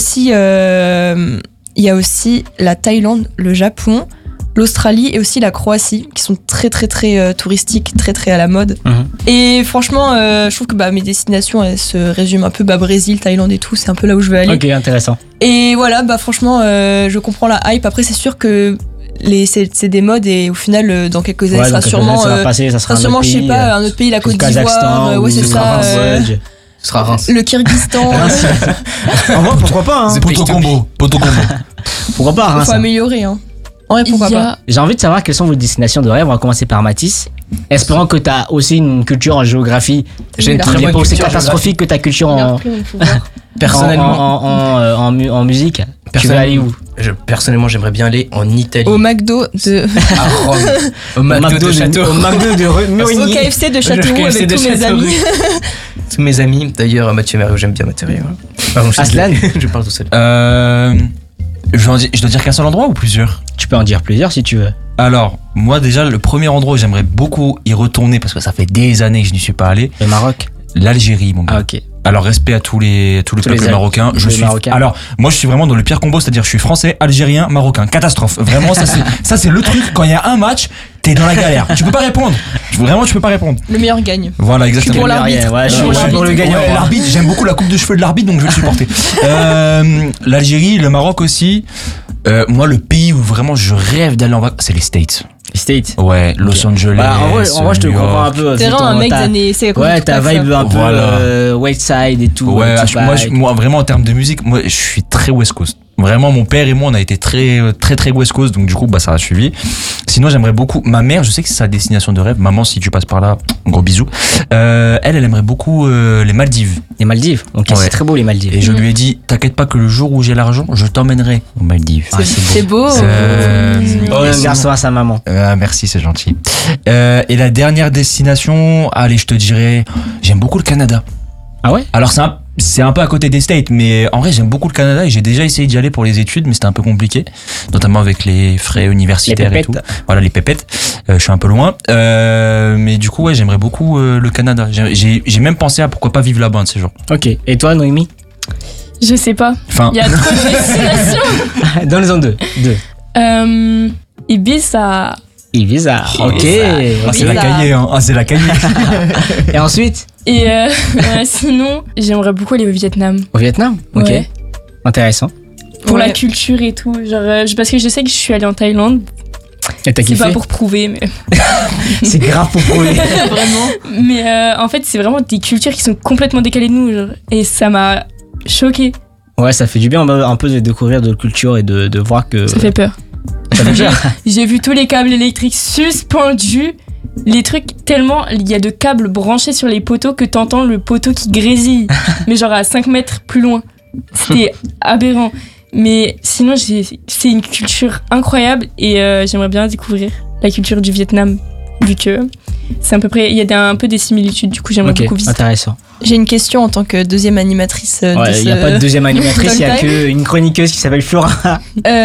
H: aussi la Thaïlande, le Japon, l'Australie et aussi la Croatie qui sont très touristiques, très à la mode.
F: Mhm.
H: Et franchement je trouve que mes destinations elles se résument un peu Brésil, Thaïlande et tout, c'est un peu là où je veux aller.
F: Ok, intéressant.
H: Et voilà, franchement, je comprends la hype. Après, c'est sûr que c'est des modes et au final, dans quelques années,
F: Ouais,
H: ça sera
F: donc,
H: sûrement,
F: ça va passer, ça sera un autre
H: je sais
F: pays,
H: pas, un autre pays, la Côte d'Ivoire, ouais, c'est ça,
J: Ce sera Reims.
H: le Kyrgyzstan.
F: En vrai, pourquoi pas, hein.
G: Poto combo.
F: Pourquoi pas,
H: Il
F: hein,
H: faut
F: ça.
H: améliorer, hein. En vrai, pourquoi
I: Il y
H: pas.
I: a-
F: J'ai envie de savoir quelles sont vos destinations de rêve. On va commencer par Mathis. Espérant que t'as aussi une culture en géographie.
J: J'ai une
F: Qui
J: très
F: n'est
J: bonne
F: pas aussi
J: culture
F: catastrophique que ta culture en,
J: Personnellement,
F: en musique. Tu veux aller où?
J: personnellement, j'aimerais bien aller en Italie.
H: Au McDo de.
J: À Rome. Au McDo de Château.
F: Au McDo de
H: Au
F: Murigny.
H: KFC de Châteauroux
J: KFC
H: avec
J: de
H: tous mes
J: Châteauroux.
H: amis.
J: Tous mes amis. D'ailleurs, Mathieu Mario, j'aime bien Mathieu Mario. Pardon, je suis
F: Aslan.
J: désolé. Je parle tout seul.
G: Je dois dire qu'un seul endroit ou plusieurs?
F: Tu peux en dire plusieurs si tu veux.
G: Alors, moi déjà, le premier endroit où j'aimerais beaucoup y retourner, parce que ça fait des années que je n'y suis pas allé,
F: Le Maroc.
G: l'Algérie, mon gars.
F: Ah, ok.
G: Alors, respect à tout le peuple marocain.
F: tous les Marocains.
G: Alors, moi, je suis vraiment dans le pire combo, c'est-à-dire, je suis français, algérien, marocain. Catastrophe. Vraiment, ça, c'est le truc. Quand il y a un match, t'es dans la galère. Tu peux pas répondre. Vraiment, tu peux pas répondre.
H: Le meilleur gagne.
G: Voilà, exactement.
H: pour l'arbitre.
F: Ouais, je suis pour le gagnant.
G: Ouais, l'arbitre, j'aime beaucoup la coupe de cheveux de l'arbitre, donc je vais le supporter. L'Algérie, le Maroc aussi. Moi, le pays où vraiment je rêve d'aller en vacances, c'est les States.
F: Les States.
G: Ouais, Los Angeles.
F: Bah, en vrai, je te
G: New York.
F: comprends un peu.
H: T'es
F: vu
H: vraiment un
F: ton-
H: mec
F: ta-
H: des années. C'est
F: Ouais, ta vibe un peu
G: Voilà.
F: West Side et tout.
G: Ouais,
F: Tupac.
G: moi, vraiment en termes de musique, moi je suis très West Coast. Vraiment, mon père et moi, on a été très West Coast, donc du coup, ça a suivi. Sinon, j'aimerais beaucoup. Ma mère, je sais que c'est sa destination de rêve. Maman, si tu passes par là, gros bisous. Elle aimerait beaucoup les Maldives.
F: Les Maldives. Donc
G: Ouais.
F: c'est très beau les Maldives.
G: Et je lui ai dit, t'inquiète pas que le jour où j'ai l'argent, je t'emmènerai aux Maldives.
H: C'est beau.
F: Oh, un garçon à sa maman.
G: Merci, c'est gentil. Et la dernière destination, allez, je te dirais, j'aime beaucoup le Canada.
F: Ah ouais?
G: Alors c'est un peu à côté des States, mais en vrai j'aime beaucoup le Canada et j'ai déjà essayé d'y aller pour les études, mais c'était un peu compliqué, notamment avec les frais universitaires et tout. Voilà, les pépettes. Je suis un peu loin, mais du coup ouais, j'aimerais beaucoup le Canada. J'ai même pensé à pourquoi pas vivre là-bas un de ces jours.
F: Ok. Et toi, Noémie?
I: Je sais pas.
G: Enfin,
I: Il y a trop de destinations.
F: Donne-en deux.
I: Ibiza.
F: Ibiza. Ok.
G: c'est la cahier, hein. C'est la cahier.
F: Et ensuite?
I: Et sinon, j'aimerais beaucoup aller au Vietnam.
F: Au Vietnam? Ok.
I: Ouais.
F: Intéressant.
I: Pour
H: Ouais.
I: la culture et tout. Genre, parce que je sais que je suis allée en Thaïlande.
F: Et t'as
I: C'est
F: kiffé?
I: pas pour prouver, mais.
F: C'est grave pour prouver.
I: Vraiment. Mais en fait, c'est vraiment des cultures qui sont complètement décalées de nous. Genre, et ça m'a choqué.
F: Ouais, ça fait du bien un peu de découvrir d'autres cultures et de voir que.
I: Ça fait peur.
F: Ça fait peur.
I: J'ai vu tous les câbles électriques suspendus. Les trucs, tellement il y a de câbles branchés sur les poteaux que t'entends le poteau qui grésille. Mais genre à 5 mètres plus loin. C'était aberrant. Mais sinon, c'est une culture incroyable et j'aimerais bien découvrir la culture du Vietnam, vu que c'est à peu près, il y a un peu des similitudes, du coup j'aimerais beaucoup visiter.
F: Intéressant.
H: J'ai une question en tant que deuxième animatrice.
F: Ouais, il n'y a pas de deuxième animatrice, il n'y a qu'une chroniqueuse qui s'appelle Flora.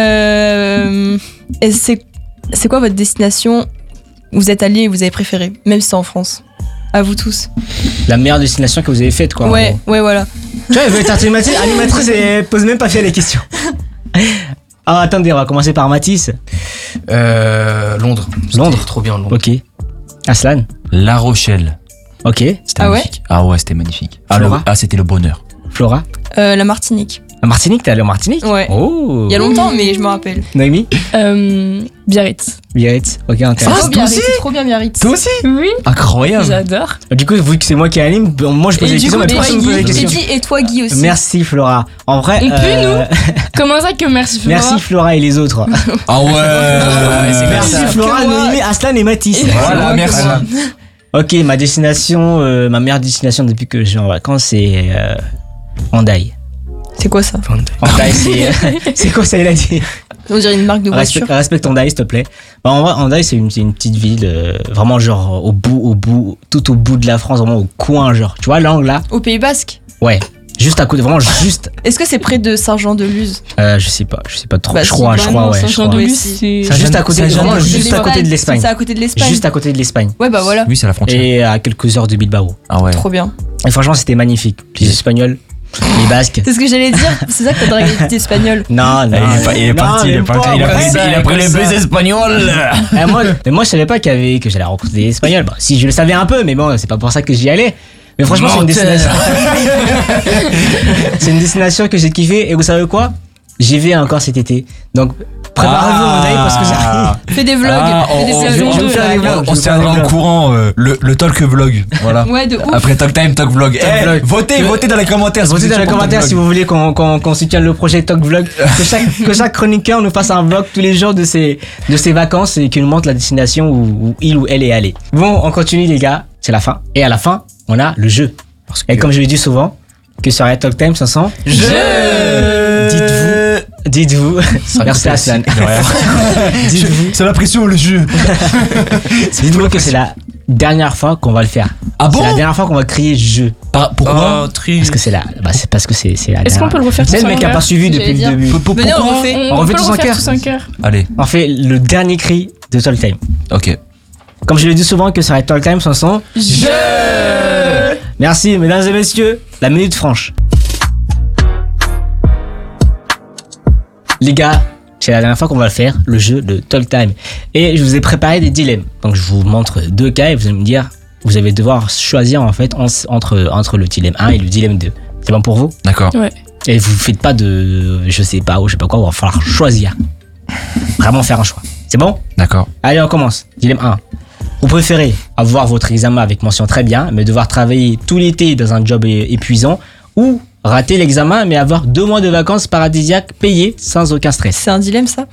H: Et c'est quoi votre destination où vous êtes allé et vous avez préféré, même si c'est en France? À vous tous.
F: La meilleure destination que vous avez faite, quoi.
H: Ouais, voilà.
F: Tu vois, elle veut être animatrice et elle pose même pas fait les questions. Ah, attendez, on va commencer par Mathis.
J: Londres. C'était trop bien, Londres.
F: Ok. Aslan.
G: La Rochelle.
F: Ok.
G: C'était magnifique. Ah ouais, c'était magnifique.
F: Flora.
G: C'était le bonheur.
F: Flora.
H: La Martinique.
F: La Martinique, t'es allé en Martinique?
H: Ouais.
F: Oh.
H: Il y a longtemps, mais je me rappelle.
F: Noémie.
I: Biarritz.
F: Biarritz. Ok, intéressant.
H: C'est trop bien Biarritz.
G: Toi aussi?
I: Oui.
G: Incroyable.
I: J'adore.
F: Du coup, vu que c'est moi qui anime, moi je pose les questions, mais personne ne pose les questions.
H: Et toi, Guy aussi.
F: Merci Flora. En vrai.
I: On peut, nous? Comment ça que merci Flora?
F: Merci Flora et les autres.
G: Ah ouais.
F: Merci Flora, Noémie, Aslan et Mathis.
G: Voilà, merci.
F: Ok, ma destination, ma meilleure destination depuis que je suis en vacances, c'est Hyundai.
H: C'est quoi ça?
F: Hyundai, c'est quoi ça, il a dit?
H: On dirait une marque de voiture.
F: Respecte Hyundai, s'il te plaît. Bah, en vrai, Hyundai, c'est une petite ville, vraiment genre tout au bout de la France, vraiment au coin, genre. Tu vois l'angle là?
H: Au Pays Basque?
F: Ouais. Juste à côté, vraiment juste.
H: Est-ce que c'est près de Saint-Jean-de-Luz?
F: Je sais pas trop.
H: Bah,
F: je crois, ouais.
I: Saint-Jean-de-Luz, c'est
F: Juste à côté, vraiment juste à côté de l'Espagne.
H: C'est à côté de l'Espagne.
F: Juste à côté de l'Espagne.
H: Ouais, bah voilà.
G: Oui, c'est la frontière.
F: Et à quelques heures de Bilbao.
G: Ah ouais.
H: Trop bien.
F: Et franchement, c'était magnifique. Les Espagnols, les Basques.
H: C'est ce que j'allais dire. C'est ça que t'as dragé espagnol.
F: Non.
G: Il est parti, il a pris les bus espagnols.
F: Moi, je savais pas que j'allais rencontrer des Espagnols. Bon, si je le savais un peu, mais bon, c'est pas pour ça que j'y allais. Mais franchement, c'est une destination. C'est une destination que j'ai kiffé. Et vous savez quoi? J'y vais encore cet été. Donc, préparez-vous en Hyundai parce que j'arrive.
H: Fais des vlogs.
F: Je vais faire des vlogs.
G: On se tiendra au courant, le talk vlog. Voilà.
H: Ouais, de ouf.
G: Après talk time, talk vlog. Votez dans les commentaires.
F: Votez dans les commentaires si vous voulez qu'on soutienne le projet Talk Vlog. Que chaque chroniqueur nous fasse un vlog tous les jours de ses vacances et qu'il nous montre la destination où il ou elle est allé. Bon, on continue les gars. C'est la fin. Et à la fin, on a le jeu. Et comme je le dis souvent, que sur Talk Time, ça sent Dites-vous. Merci Aslan.
G: Dites-vous. C'est la pression, le jeu.
F: Dites-vous que c'est la dernière fois qu'on va le faire.
G: Ah bon?
F: C'est la dernière fois qu'on va crier jeu.
G: Pourquoi?
F: Parce que c'est la dernière.
I: Est-ce qu'on peut le refaire tous en
F: C'est le mec qui a pas suivi depuis le début.
H: Venez, on refait.
F: On refait
I: peut
F: tous
I: le
F: en
I: refaire
F: cœur.
I: tous en cœur.
G: Allez.
F: On fait le dernier cri de Talk Time.
G: Ok.
F: Comme je le dis souvent que sur Talk Time, chanson
I: Jeu.
F: Merci mesdames et messieurs, la minute franche. Les gars, c'est la dernière fois qu'on va le faire, le jeu de Talk Time. Et je vous ai préparé des dilemmes. Donc je vous montre deux cas et vous allez me dire, vous allez devoir choisir en fait entre le dilemme 1 et le dilemme 2. C'est bon pour vous?
G: D'accord.
I: Ouais.
F: Et vous faites pas de je sais pas quoi, il va falloir choisir. Vraiment faire un choix. C'est bon?
G: D'accord.
F: Allez, on commence. Dilemme 1. Vous préférez avoir votre examen avec mention très bien, mais devoir travailler tout l'été dans un job épuisant, ou rater l'examen, mais avoir 2 mois de vacances paradisiaques payées sans aucun stress?
H: C'est un dilemme ça?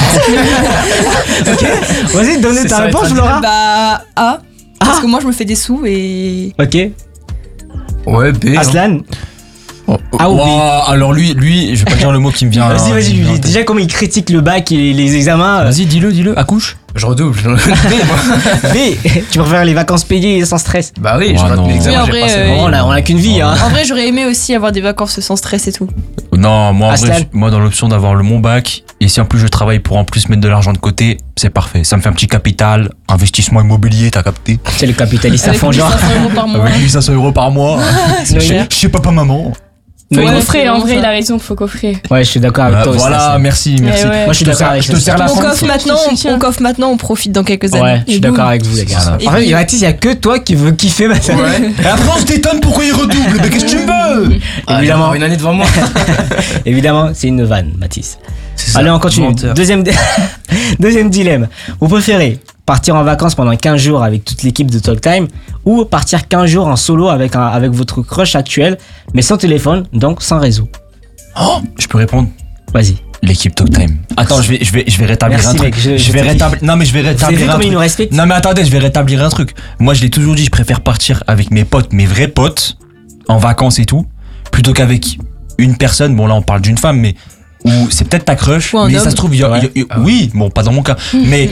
F: Ok. Vas-y, donne ta réponse, Laura.
H: Bah, A. Parce que moi je me fais des sous et.
F: Ok.
G: Ouais, B.
F: Aslan.
G: Ah oui. Alors lui, je vais pas dire le mot qui me vient.
F: Vas-y, lui. Déjà, comment il critique le bac et les examens.
G: Vas-y, dis-le. Accouche.
J: Je redouble.
F: Mais tu préfères les vacances payées sans stress?
J: Bah oui, je rate mes examens.
H: Oui, en
J: j'ai
H: vrai,
J: passé.
F: On a qu'une vie, hein.
H: En vrai, j'aurais aimé aussi avoir des vacances sans stress et tout.
G: Non, moi en
F: Aslan.
G: vrai, moi dans l'option d'avoir mon bac, et si en plus je travaille pour en plus mettre de l'argent de côté, c'est parfait. Ça me fait un petit capital, investissement immobilier, t'as capté?
F: C'est le capitaliste à
H: Avec
F: fond, genre.
H: 1500 € par mois.
G: Avec 1500 € par mois. Chez papa-maman.
I: Faut
F: Ouais,
I: coffrer, en vrai, il a raison, faut coffrer.
F: Ouais, je suis d'accord avec toi aussi.
G: Voilà,
F: Aslan.
G: merci.
I: Ouais.
F: Moi, je suis d'accord avec
G: Je te sers la
H: On
G: fin.
H: coffre maintenant, on profite dans quelques années.
F: Ouais, je suis d'accord avec vous, les gars.
G: Voilà.
F: En fait, il y a que toi qui veux kiffer maintenant.
G: Et après on se détonne pourquoi il redouble. Mais qu'est-ce que tu veux?
F: Évidemment.
J: Une année devant moi.
F: Évidemment, c'est une vanne, Mathis.
J: Ça,
F: Allez, on continue.
J: menteur.
F: Deuxième dilemme. Vous préférez partir en vacances pendant 15 jours avec toute l'équipe de Talk Time ou partir 15 jours en solo avec votre crush actuel, mais sans téléphone, donc sans réseau?
G: Oh, je peux répondre.
F: Vas-y.
G: L'équipe Talk Time. Attends, je vais rétablir
F: Merci,
G: un truc.
F: mec, je
G: vais
F: te
G: rétablir. Non, mais je vais
F: Vous avez vu
G: rétablir un
F: comment il
G: truc.
F: nous respecte?
G: Non, mais attendez, je vais rétablir un truc. Moi, je l'ai toujours dit, je préfère partir avec mes potes, mes vrais potes, en vacances et tout, plutôt qu'avec une personne, bon là on parle d'une femme, mais où c'est peut-être ta crush,
H: Ou un
G: mais
H: homme.
G: ça se trouve, oui, bon pas dans mon cas, mais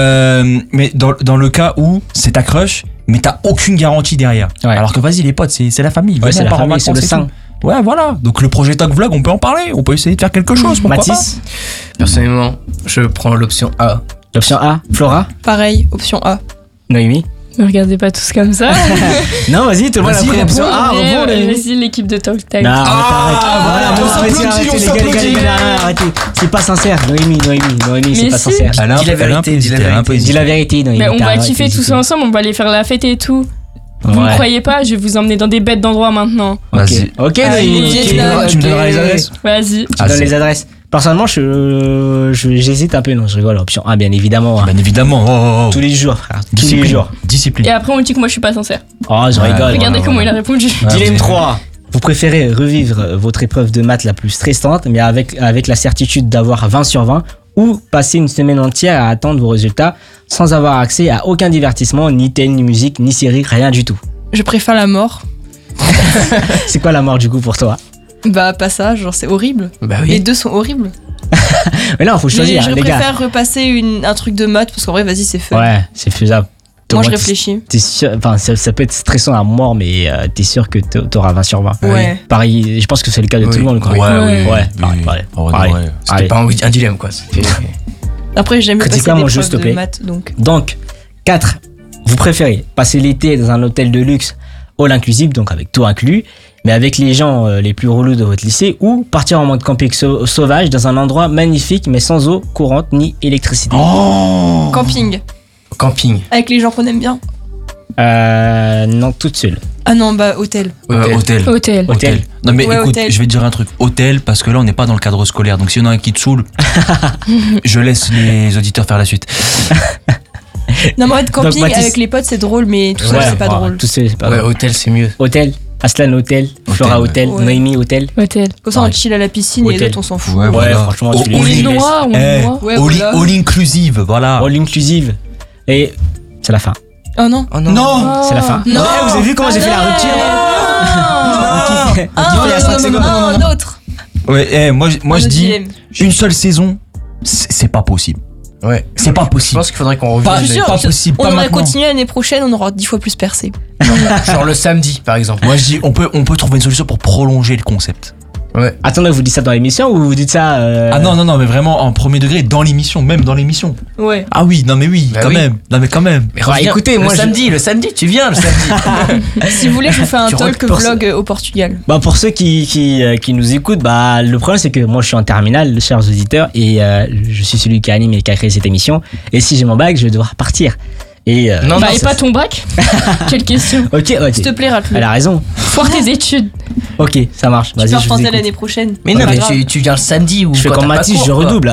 G: dans le cas où c'est ta crush, mais t'as aucune garantie derrière.
F: Ouais.
G: Alors que vas-y les potes, c'est la famille.
F: Ouais,
G: Venez,
F: c'est
G: on
F: la
G: part en
F: famille, c'est le
G: vacances et
F: sang.
G: tout. Ouais, voilà. Donc le projet Talk Vlog, on peut en parler, on peut essayer de faire quelque chose. Pourquoi
F: Mathis,
J: Personnellement, je prends l'option A.
F: l'option A. Flora,
H: Pareil, option A.
F: Noémie.
I: Ne regardez pas tous comme ça.
F: Non, vas-y, tout le monde a
G: Vas-y,
F: pris l'option A.
I: Allez,
F: Rebond, Noémie.
I: vas-y, l'équipe de Talk Time.
F: Non, arrête.
G: voilà, on s'applaudit,
F: Les gars, arrêtez. C'est pas sincère, Noémie, c'est
I: Mais
F: pas
I: si.
F: sincère.
G: Elle a un
J: Dis la
G: peu
J: vérité,
G: hésité,
J: dis la
G: elle a un peu
F: Dis
G: hésité.
F: la vérité, Noémie.
I: Mais on
F: t'as
I: va
F: arrêté
I: kiffer tous
F: d'hésiter.
I: ensemble, on va aller faire la fête et tout. Vous
F: Ouais.
I: me croyez pas, je vais vous emmener dans des bêtes d'endroits maintenant.
G: Vas-y.
F: Ok,
H: Allez,
F: Noémie.
H: Vietnam.
G: Tu me donneras les adresses.
I: Vas-y.
F: Tu donnes les adresses. Personnellement, j'hésite un peu. Non, je rigole. Option A, bien évidemment. hein.
G: Bien évidemment. Oh.
F: Tous les jours, frère. Tous les
G: Discipline.
F: jours.
G: Discipline.
I: Et après, on dit que moi je suis pas sincère.
F: Oh, je
G: Ouais,
F: rigole.
I: Regardez comment il a répondu.
F: Dilemme 3. Vous préférez revivre votre épreuve de maths la plus stressante, mais avec la certitude d'avoir 20 sur 20, ou passer une semaine entière à attendre vos résultats sans avoir accès à aucun divertissement, ni télé, ni musique, ni série, rien du tout.
H: Je préfère la mort.
F: C'est quoi la mort du coup pour toi?
H: Bah, pas ça, genre c'est horrible.
J: Bah
H: Les
J: oui.
H: deux sont horribles.
F: Mais là, il faut
H: Mais
F: choisir,
H: je
F: les gars.
H: préfère repasser un truc de maths parce qu'en vrai, vas-y, c'est fun.
F: Ouais, c'est faisable.
H: Moi, je
F: T'auras-
H: réfléchis.
F: T'es sûr, enfin, ça peut être stressant à mort, mais t'es sûr que t'auras 20 sur 20.
H: Ouais.
F: Pareil, je pense que c'est le cas de tout
J: Oui.
F: le monde. Quoi.
G: Ouais,
I: Ouais.
F: Ouais, pareil.
G: En vrai,
F: Pareil.
G: ouais.
J: C'était
F: Allez.
J: pas un dilemme quoi. C'était-
H: Après, j'aime mieux passer
F: Critique-moi
H: des
F: mon jeu, s'il te
H: preuves de
F: plaît.
H: maths, donc.
F: Donc, 4. Vous préférez passer l'été dans un hôtel de luxe all inclusive, donc avec tout inclus, mais avec les gens les plus relous de votre lycée, ou partir en mode camping sauvage dans un endroit magnifique mais sans eau courante ni électricité.
G: Oh
H: Camping.
J: Camping.
H: Avec les gens qu'on aime bien.
F: Non, toute seule.
H: Ah non, bah, hôtel.
G: Hôtel.
I: Hôtel.
F: Hôtel.
G: Non mais
H: Ouais,
G: écoute,
H: hôtel.
G: je vais te dire un truc. Hôtel, parce que là on n'est pas dans le cadre scolaire. Donc s'il y en a un qui te saoule, je laisse les auditeurs faire la suite.
H: Non, mais en fait, camping
F: Mathis-
H: avec les potes, c'est drôle, mais tout seul,
F: Ouais,
H: c'est pas
F: ouais,
H: drôle.
F: Tout seul, c'est pas
J: Ouais,
F: drôle.
J: hôtel c'est mieux.
F: Hôtel. Aslan hôtel. Flora
G: ouais.
F: hôtel.
H: Ouais.
F: Noémie hôtel.
I: Hôtel.
H: Comme ça, on
F: Ouais.
H: chill à la piscine et les
F: Hôtel.
H: autres, on s'en fout.
G: Ouais, voilà.
F: franchement,
G: Oh,
F: tu les
I: On
G: all
I: est
G: in-
I: noir, on est noir.
H: Ouais,
G: all,
H: voilà.
G: all inclusive, voilà.
F: All inclusive. Et c'est la fin.
H: Oh non.
J: Oh non.
G: Non.
F: C'est la fin.
H: Non.
F: Eh, vous avez vu comment j'ai fait la rupture On kiffe il y a 5 secondes.
H: Un autre.
G: Ouais, moi
H: Un
G: je
H: autre
G: dis
H: dilemme.
G: une seule saison, c'est pas possible.
J: Ouais.
G: C'est pas
J: Je
G: possible.
J: pense qu'il faudrait qu'on
G: Pas,
J: revienne.
H: Je suis
G: pas
H: sûre,
G: possible,
H: On
G: pas
H: aurait
G: maintenant.
H: continué l'année prochaine, on aura 10 fois plus percé.
J: Genre le samedi par exemple.
G: Moi je dis on peut trouver une solution pour prolonger le concept.
J: Ouais.
F: Attendez, vous dites ça dans l'émission ou vous dites ça
G: Ah non mais vraiment en premier degré dans l'émission, même dans l'émission.
H: Ouais.
G: Ah oui, non mais oui,
J: Bah
G: quand
J: oui.
G: même. Non mais quand même.
J: Mais
F: Bah,
J: reviens.
F: écoutez, moi,
J: le samedi, tu viens le samedi.
H: Si vous voulez, je vous fais un
J: Tu
H: talk
F: reportes-
H: vlog au Portugal.
F: Bah pour ceux qui nous écoutent, bah le problème c'est que moi je suis en terminale, chers auditeurs, et je suis celui qui anime et qui a créé cette émission. Et si j'ai mon bac, je vais devoir partir. Et
J: Non,
I: Bah,
J: non,
I: et
J: ça-
I: pas ton bac. Quelle question.
F: ok,
H: S'il te plaît, rate-le.
F: elle a raison.
I: Foire tes études.
F: Ok, ça marche.
H: Tu
F: Vas-y,
H: peux
F: je vous
H: retenter
F: écoute.
H: l'année prochaine.
J: Mais non,
H: Pas
J: mais
H: grave.
J: tu viens le samedi ou
F: Je fais
J: quand
F: comme
J: t'as pas
F: Mathis,
J: cours,
F: je
J: quoi.
F: redouble.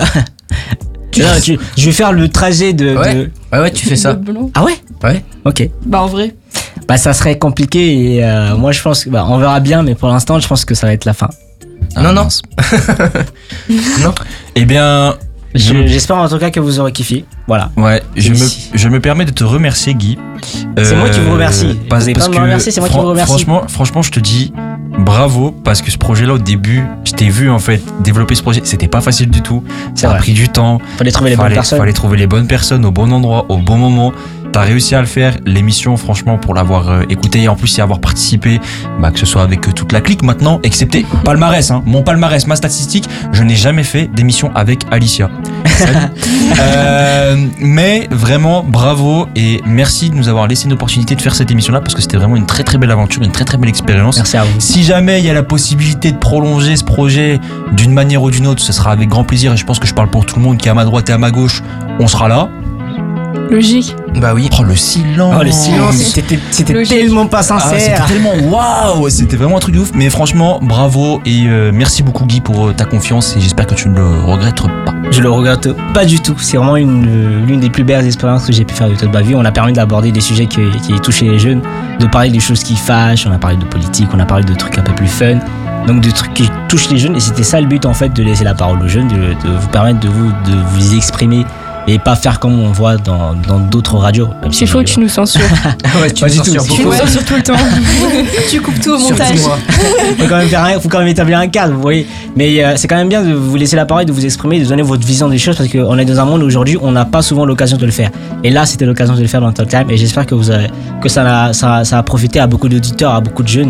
F: Je vais faire le trajet de.
J: Ouais. Ouais, tu fais ça.
I: Le blanc.
F: Ah ouais.
J: Ouais.
F: Ok.
H: Bah, en vrai.
F: Bah ça serait compliqué et moi je pense que bah, on verra bien, mais pour l'instant je pense que ça va être la fin.
J: Non, non.
G: mince.
J: Non.
G: Eh bien,
F: J'espère en tout cas que vous aurez kiffé. Voilà.
G: ouais,
F: Merci.
G: je me permets de te remercier, Guy.
F: C'est moi qui vous remercie.
G: Parce,
F: Vous avez pas
G: parce
F: à me
G: que
F: remercier, c'est moi qui vous remercie.
G: Franchement, je te dis bravo parce que ce projet-là, au début, je t'ai vu en fait développer ce projet. C'était pas facile du tout.
F: C'est
G: Ça a
F: vrai.
G: pris du temps.
F: Fallait trouver les bonnes personnes.
G: Fallait trouver les bonnes personnes au bon endroit, au bon moment. T'as réussi à le faire. L'émission, franchement, pour l'avoir écouté et en plus y avoir participé, bah, que ce soit avec toute la clique maintenant, excepté palmarès, hein, mon palmarès, ma statistique, je n'ai jamais fait d'émission avec Alicia. Salut. Mais vraiment, bravo et merci de nous avoir laissé une opportunité de faire cette émission-là parce que c'était vraiment une très très belle aventure, une très très belle expérience.
F: Merci à vous.
G: Si jamais il y a la possibilité de prolonger ce projet d'une manière ou d'une autre, ce sera avec grand plaisir et je pense que je parle pour tout le monde qui est à ma droite et à ma gauche, on sera là.
I: Logique.
J: Bah oui.
G: Oh le silence.
F: Oh le silence, c'était
H: Logique.
F: tellement pas
G: Ah, c'était
F: sincère.
G: tellement waouh, c'était vraiment un truc de ouf. Mais franchement, bravo et merci beaucoup Guy pour ta confiance et j'espère que tu ne le regrettes pas.
F: Je le regrette pas du tout. C'est vraiment l'une des plus belles expériences que j'ai pu faire de toute ma vie. On a permis d'aborder des sujets qui touchaient les jeunes, de parler des choses qui fâchent. On a parlé de politique, on a parlé de trucs un peu plus fun. Donc de trucs qui touchent les jeunes et c'était ça le but en fait de laisser la parole aux jeunes, de vous permettre de vous exprimer et pas faire comme on voit dans d'autres radios. Même si
I: C'est faux, tu nous censures.
J: Ouais, tu
F: Pas
J: nous
F: du tout,
J: censures
F: c'est
J: beaucoup.
F: faux.
I: Ouais, sur tout le temps.
H: Tu coupes tout au
J: Surtout
H: montage.
J: moi.
F: faut quand même établir un cadre, vous voyez. Mais c'est quand même bien de vous laisser la parole, de vous exprimer, de donner votre vision des choses, parce qu'on est dans un monde où aujourd'hui, on n'a pas souvent l'occasion de le faire. Et là, c'était l'occasion de le faire dans Talk Time, et j'espère que ça a profité à beaucoup d'auditeurs, à beaucoup de jeunes.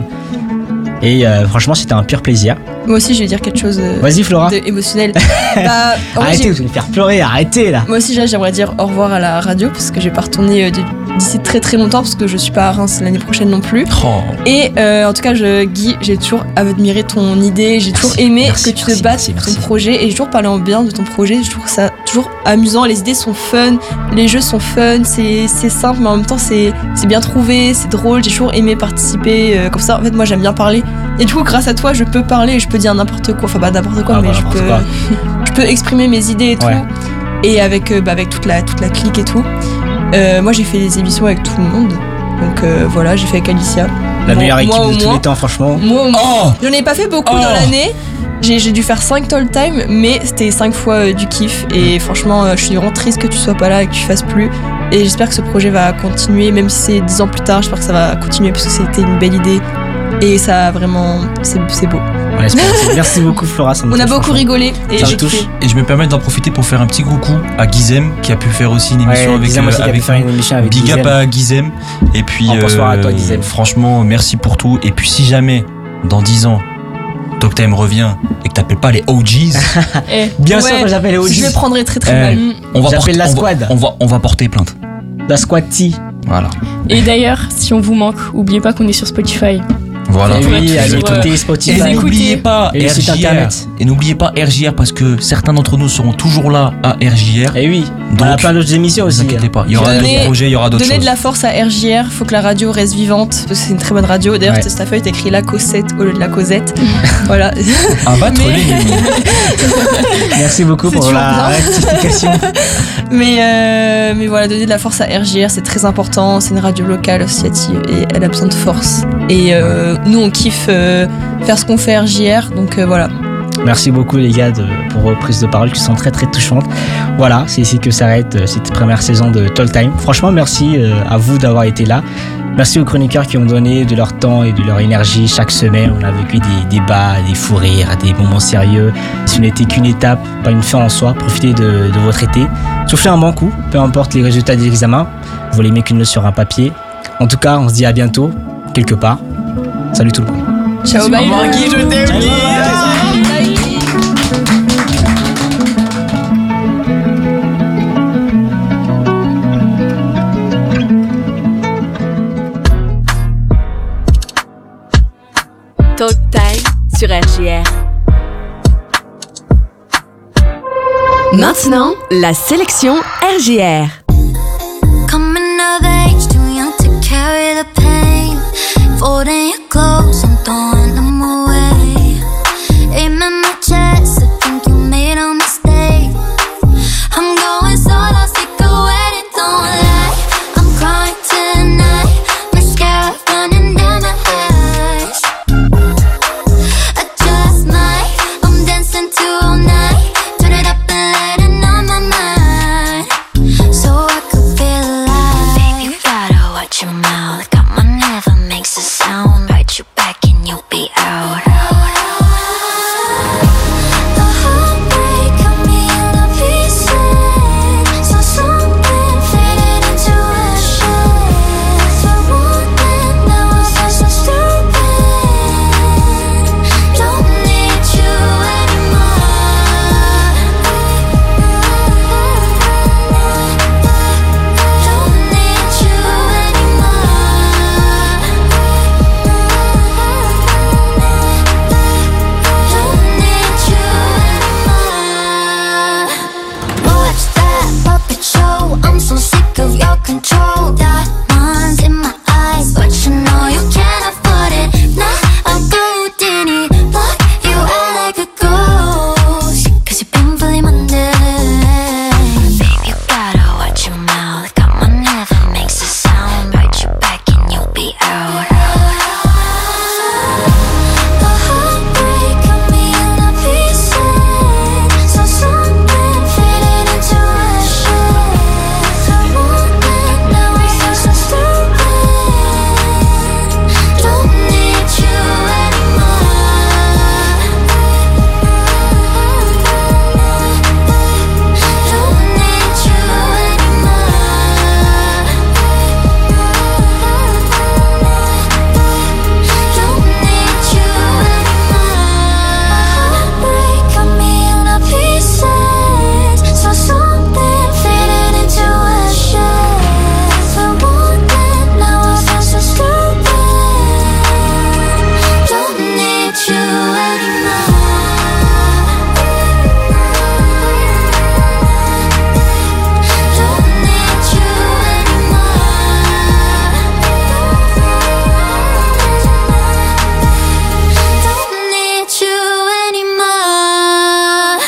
F: Et franchement, c'était un pur plaisir.
H: Moi aussi, je vais dire quelque chose
F: Vas-y, Flora.
H: d'émotionnel. Bah, en vrai,
F: Arrêtez, vous allez me faire pleurer, arrêtez là.
H: moi aussi, là, j'aimerais dire au revoir à la radio parce que je vais pas retourner d'ici très très longtemps parce que je suis pas à Reims l'année prochaine non plus.
G: Oh.
H: Et en tout cas, Guy, j'ai toujours admiré ton idée, j'ai toujours aimé que tu te battes pour ton projet et j'ai toujours parlé en bien de ton projet. Je trouve ça toujours amusant, les idées sont fun, les jeux sont fun, c'est simple mais en même temps c'est bien trouvé, c'est drôle, j'ai toujours aimé participer comme ça. En fait, moi j'aime bien parler et du coup, grâce à toi, je peux parler et je peux dire n'importe quoi, enfin pas n'importe quoi, mais je peux exprimer mes idées et tout.
F: Ouais.
H: Et avec toute la clique et tout. Moi j'ai fait des émissions avec tout le monde. Donc voilà, j'ai fait avec Alicia.
F: La
H: Bon,
F: meilleure équipe
H: moi, au
F: de tous
H: moins.
F: les temps, franchement.
H: Moi, au moins.
G: Oh.
H: J'en ai pas fait beaucoup dans l'année. J'ai dû faire 5 Talk Time, mais c'était 5 fois du kiff. Et franchement, je suis vraiment triste que tu sois pas là et que tu fasses plus. Et j'espère que ce projet va continuer, même si c'est 10 ans plus tard, j'espère que ça va continuer parce que c'était une belle idée. Et ça vraiment, c'est beau.
F: On espère. Merci beaucoup, Flora. Ça me
H: On a
F: touche,
H: beaucoup
F: franchement.
H: rigolé et
F: Ça me
H: j'ai
F: touche.
H: kiffé.
G: Et je me permets d'en profiter pour faire un petit coucou à Guizem qui a pu faire aussi une émission
F: Ouais,
G: avec
F: Guizem aussi qui a pu
G: avec
F: faire une émission avec
G: Big
F: Guizem.
G: up à Guizem. Et puis
F: Un bonsoir à toi, Guizem.
G: franchement merci pour tout. Et puis si jamais dans 10 ans Talk Time revient et que t'appelles pas les OGs,
I: Eh,
F: Bien
H: Ouais,
F: sûr que j'appelle les
H: Je le
F: OGs.
H: prendrai très très
G: Eh.
H: mal.
G: on va
F: J'appelle
G: porter
F: la squad.
G: on va porter plainte.
F: La Squatty.
G: Voilà.
I: Et d'ailleurs, si on vous manque, oubliez pas qu'on est sur Spotify.
G: Voilà.
F: Et
I: pourrait
F: oui, allez
I: toujours,
F: écouter
G: Et
F: Spotify.
I: écoutez.
G: n'oubliez pas
F: Et le site
G: RJR.
F: internet.
G: Et n'oubliez pas RJR parce que certains d'entre nous seront toujours là à RJR.
F: Et oui,
G: Donc,
F: on a plein d'autres émissions
G: Ne
F: aussi.
G: vous inquiétez pas, il y aura
H: Donnez-
G: d'autres projets, il y aura d'autres
H: Donner
G: choses.
H: de la force à RJR, faut que la radio reste vivante, parce que c'est une très bonne radio. D'ailleurs,
F: Ouais.
H: ta feuille, t'as écrit la Cosette au lieu de la Cosette. Voilà.
G: Abattre
H: Mais-
G: les ennemis.
F: Merci beaucoup
H: C'est
F: pour
H: toujours
F: la
H: bien.
F: rectification.
H: Mais voilà, donner de la force à RJR, c'est très important. C'est une radio locale associative et elle a besoin de force. Et nous, on kiffe faire ce qu'on fait RJR, donc voilà.
F: Merci beaucoup les gars pour vos prises de parole qui sont très très touchantes. Voilà, c'est ici que s'arrête cette première saison de Talk Time. Franchement, merci à vous d'avoir été là. Merci aux chroniqueurs qui ont donné de leur temps et de leur énergie chaque semaine. On a vécu des débats, des fous rires, des moments sérieux. Ce n'était qu'une étape, pas une fin en soi. Profitez de votre été. Soufflez un bon coup, peu importe les résultats des examens. Vous les mieux qu'une note sur un papier. En tout cas, on se dit à bientôt, quelque part. Salut tout le monde.
H: Ciao, bye.
F: je t'aime.
B: Talk Time sur RJR. Maintenant, la sélection RJR.
A: Coming of age, too young to carry the pain. Folding your clothes and throwing them away. Aim at my chest, I think you made a mistake. I'm going solo, sick of waiting, don't lie. I'm crying tonight, mascara running down my eyes. I just might, I'm dancing to all night. Turn it up and let it on my mind. So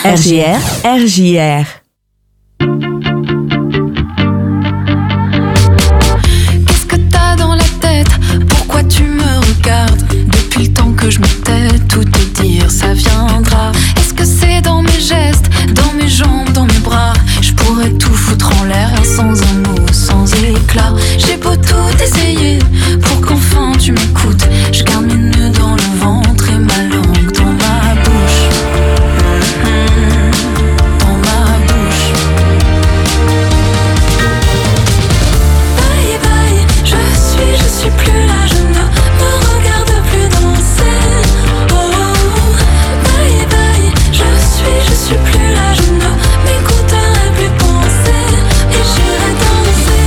B: RJR, RJR.
A: Qu'est-ce que t'as dans la tête? Pourquoi tu me regardes? Depuis le temps que je me tais, tout te dire ça viendra. Est-ce que c'est dans mes gestes, dans mes jambes, dans mes bras? Je pourrais tout foutre en l'air sans un mot, sans éclat. J'ai beau tout essayer pour qu'enfin tu m'écoutes. Je garde mes nœuds dans le ventre et ma langue dans ma bouche. Dans ma bouche. Bye bye, je suis plus là, je ne me regarde plus danser. Oh, bye bye, je suis plus là, je ne m'écouterai plus penser. Et j'irai danser,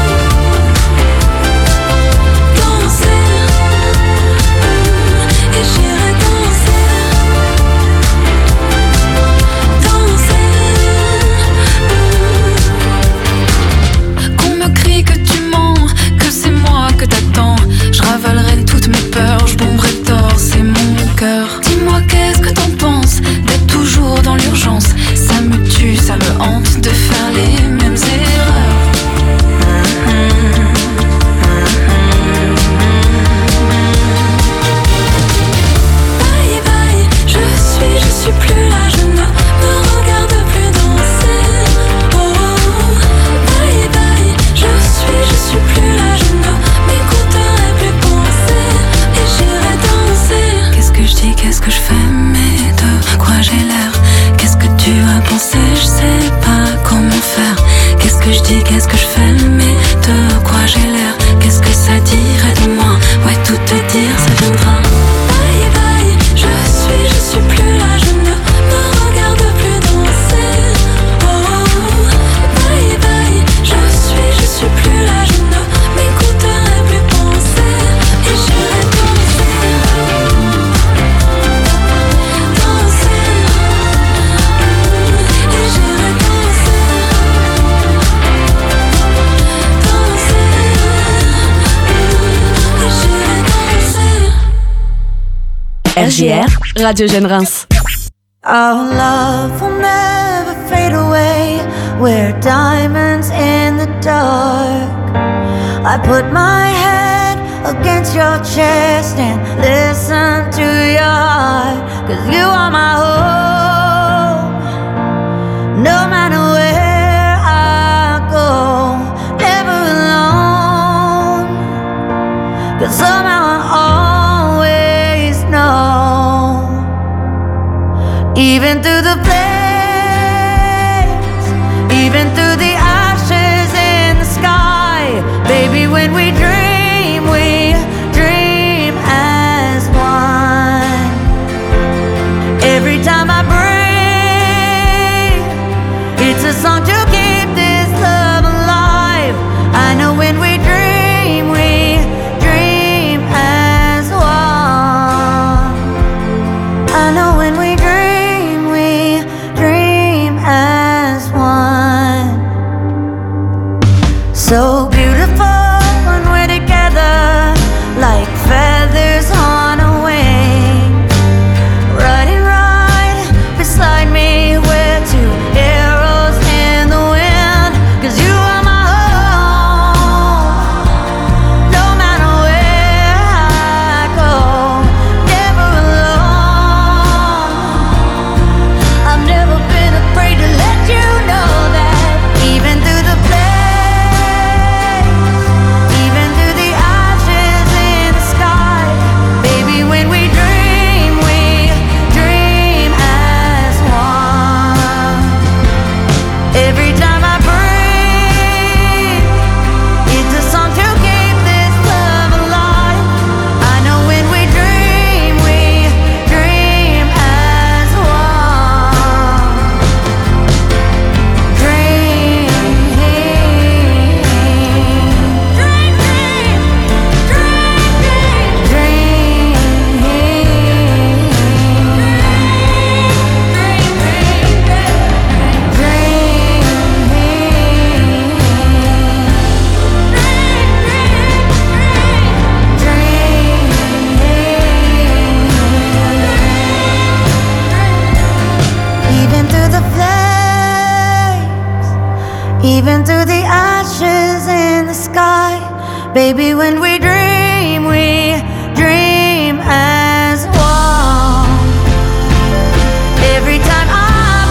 A: danser. Et j'irai danser, danser. Qu'on me crie que tu mens, que c'est moi que t'attends. Je ravalerai toutes mes peurs, je bomberai tort, c'est mon cœur. Dis-moi qu'est-ce que t'en penses d'être toujours dans l'urgence. Ça me tue, ça me hante de faire les mêmes erreurs. Bye bye, je suis plus là, je ne me regarde plus danser. Oh, bye bye, je suis plus là, je ne m'écouterai plus penser. Et j'irai danser. Qu'est-ce que je dis, qu'est-ce que je fais, mais de quoi j'ai l'air? Qu'est-ce que tu vas penser, je sais pas comment faire. Qu'est-ce que je dis, qu'est-ce que je fais, mais de quoi j'ai l'air? Qu'est-ce que ça dirait de moi? Ouais, tout te dire, ça viendra. Bye bye, je suis plus là, je ne me regarde plus danser. Oh, bye bye, je suis plus là, je ne m'écouterai plus penser. Et j'irai danser, danser. Et j'irai danser, danser. Et j'irai danser.
B: RJR, Radio Jeune Reims.
K: Our love will never fade away. We're diamonds in the dark. I put my head against your chest and listen to your heart. 'Cause you are my home. No matter where I go, never alone. 'Cause somehow I always know. Even through the flames, even through the ashes in the sky, baby, when we dream as one. Every time I breathe, it's a song to keep this love alive. I know when we dream as one. I know when we dream as one. So beautiful when we're together, like feathers on a wing. Riding right beside me, we're two arrows in the wind. 'Cause you are my home. No matter where I go, never alone. I've never been afraid to let you know that even through the flames, Baby, when we dream as one. Every time I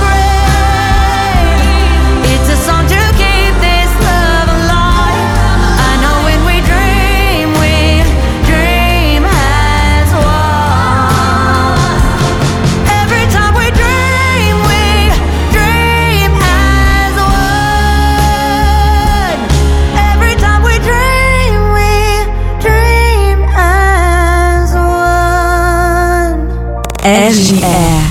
K: breathe, it's a song to keep this love alive. I know when we dream as one. Every time we dream as one. Every time we dream as one.
B: RJR.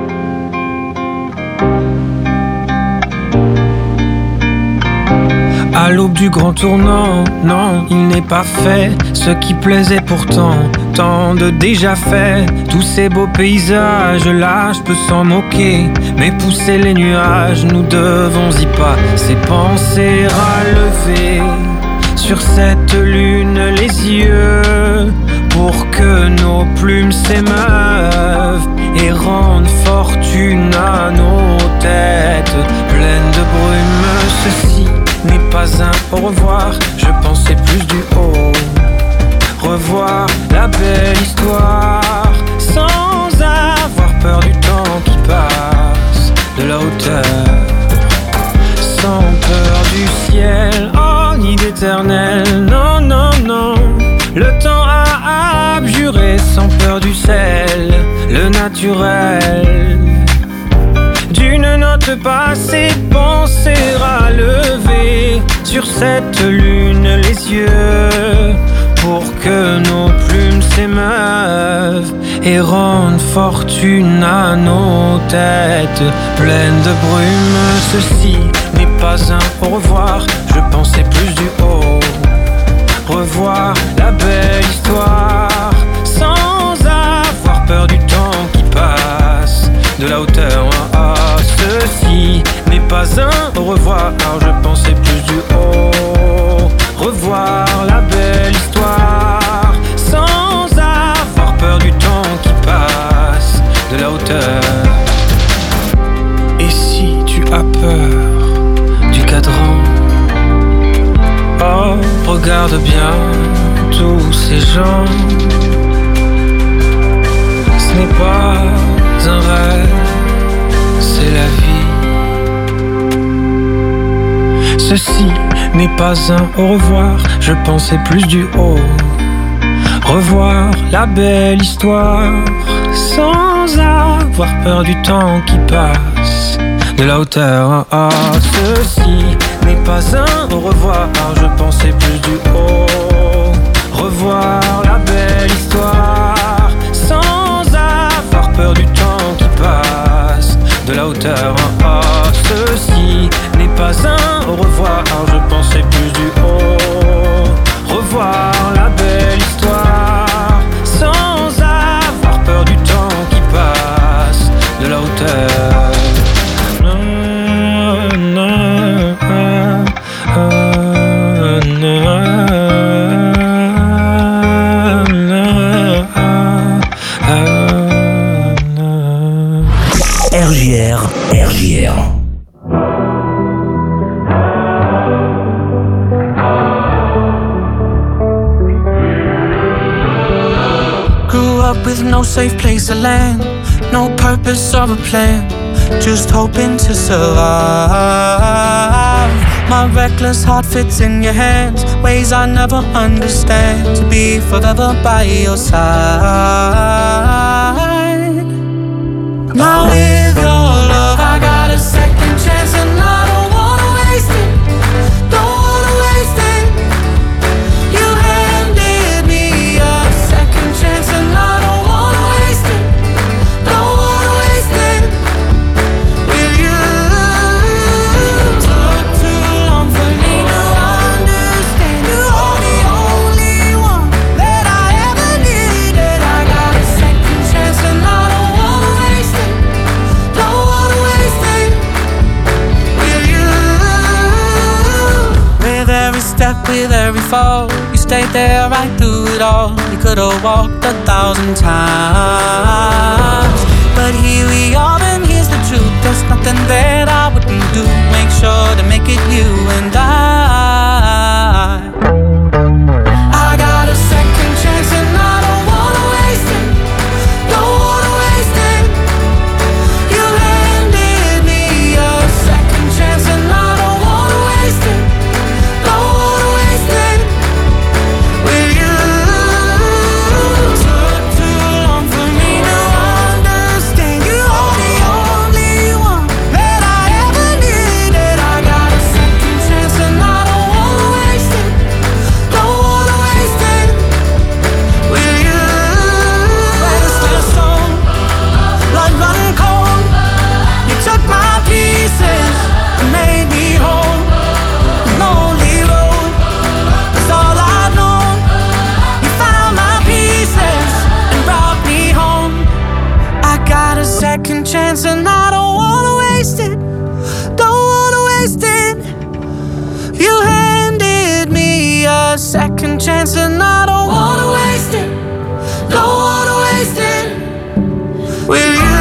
L: À l'aube du grand tournant, non, il n'est pas fait ce qui plaisait pourtant, tant de déjà fait. Tous ces beaux paysages-là, je peux s'en moquer, mais pousser les nuages, nous devons y passer, penser à lever sur cette lune les yeux, pour que nos plumes s'émeuvent et rendent fortune à nos têtes pleines de brume. Ceci n'est pas un au revoir, je pensais plus du haut. Revoir la belle histoire sans avoir peur du temps qui passe, de la hauteur, sans peur du ciel, oh ni d'éternel, non, non, non. Le temps a abjuré sans peur du sel, le naturel. D'une note passée, penser à lever sur cette lune les yeux, pour que nos plumes s'émeuvent et rendent fortune à nos têtes pleines de brume. Ceci n'est pas un au revoir, je pensais plus du haut. Revoir la belle histoire sans avoir peur du temps qui passe, de la hauteur. Ceci n'est pas un au revoir, je pensais plus du haut. Revoir la belle histoire sans avoir peur du temps qui passe, de la hauteur. Et si tu as peur du cadran, oh, regarde bien tous ces gens. Ce n'est pas un rêve, c'est la vie. Ceci n'est pas un au revoir, je pensais plus du haut. Revoir la belle histoire sans avoir peur du temps qui passe, de la hauteur. Ceci n'est pas un au revoir, je pensais plus du haut. Revoir la belle histoire sans avoir peur du temps qui passe, de la hauteur. Ceci n'est pas un au revoir, je pensais plus du haut. Revoir la belle histoire sans avoir peur du temps qui passe, de la hauteur.
M: RJR.
N: Grew up with no safe place to land, no purpose or a plan, just hoping to survive. My reckless heart fits in your hands, ways I never understand, to be forever by your side. Now with your love I got a second chance and I don't wanna waste it, don't wanna waste it. You handed me a second chance and I don't wanna waste it, don't wanna waste it. With you, took too long for me to understand. You are the only one that I ever needed. I got a second chance and I don't wanna waste it, don't wanna waste it. With you, with every step, with every fall, you stayed there right through it all. You could've walked 1,000 times, but here we are and here's the truth. There's nothing that I wouldn't do. Make sure to make it you and I. second chance and I don't wanna waste it. Don't wanna waste it with you.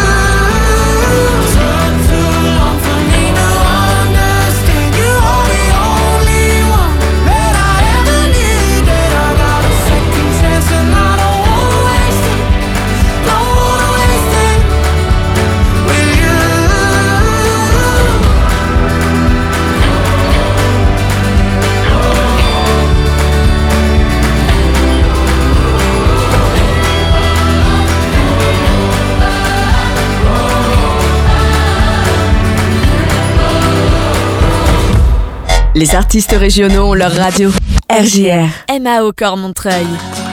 N: Took too long for me to understand. You are the only one that I ever needed. I got a second chance and I don't wanna waste it. Don't wanna waste it with you.
B: Les artistes régionaux ont leur radio. RJR, MAO Corps Montreuil.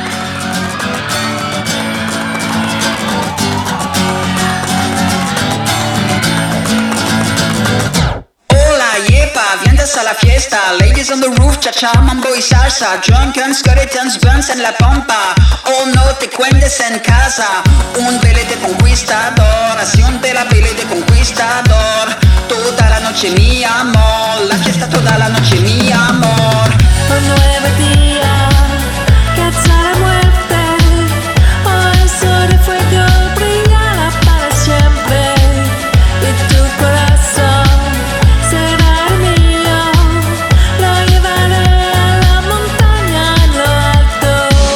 M: Hola, yepa, vienes a la fiesta. Ladies on the roof, cha-cha, mambo y salsa. Drunken skeletons, burns en la pompa. Oh, no te cuentes en casa. Un baile de conquistador, así un de la baile de conquistador. Toda la noche mi amor, la fiesta toda la noche mi amor.
N: Por 9 días, que hasta la muerte. Oh, el sol de fuego brillará para siempre. Y tu corazón será el mío. Lo llevaré a la montaña en lo alto.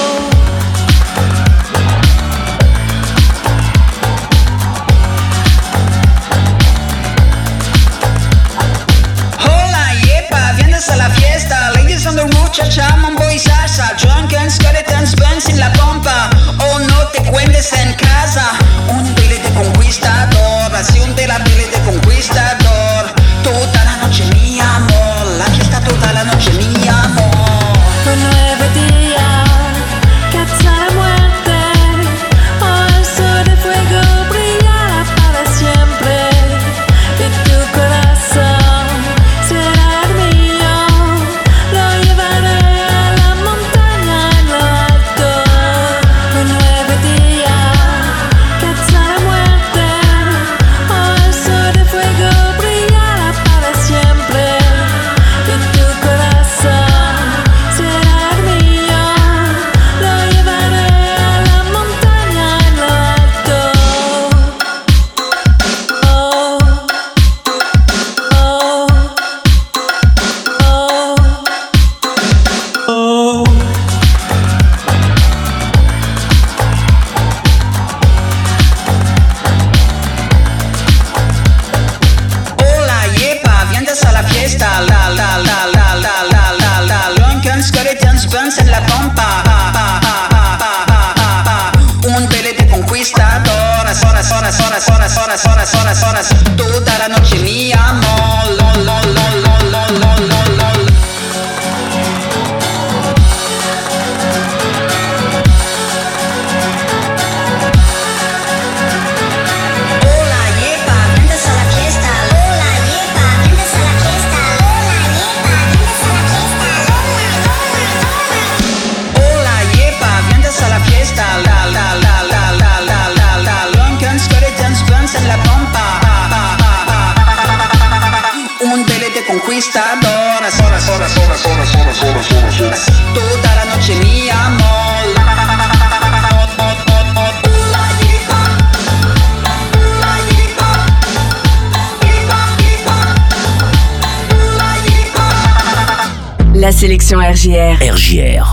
M: Hola, yepa, vienes a la fiesta. Ladies on the roof, cha-cha, mambo y salsa. Drunken skeletons, burns en la pompa. Oh, no te cuentes en casa. Un baile de conquistador, así un de la baile de conquistador. Toda la noche mi amor, la fiesta toda la noche mi amor.
N: Por 9 días, que hasta la muerte. Oh, el sol de fuego brillará para siempre. Y tu corazón será el mío. Lo llevaré a la montaña en lo alto. Por 9 días, que hasta la muerte. Oh, el sol de fuego brillará para siempre. Y tu corazón será el mío. Lo llevaré a la montaña en lo alto. Oh, oh, oh, oh.
M: Hola, yepa, vienes a la fiesta. La, la, la, la, la, la, la, la. Drunken skeletons, burns en la pompa. Un baile de conquistador. Horas, horas, horas, horas, horas, horas, horas, horas. Toda la noche mi amor. Lo, lo, lo, lo, lo, lo, lo, lo. Hola, yepa, vienes a la fiesta. Hola, yepa, vienes a la fiesta. Hola, yepa, vienes a la fiesta. Hola, yepa, vienes a la fiesta. La, la, la, la, la, la, la, la. Drunken skeletons, burns en la pompa. Un baile de conquistador. Horas, horas, horas, horas, horas, horas, horas, horas, horas. Toda la noche mi amor. Hola, yepa. Hola, yepa. Yepa, yepa. Hola, yepa.
B: La sélection RJR.
C: RJR.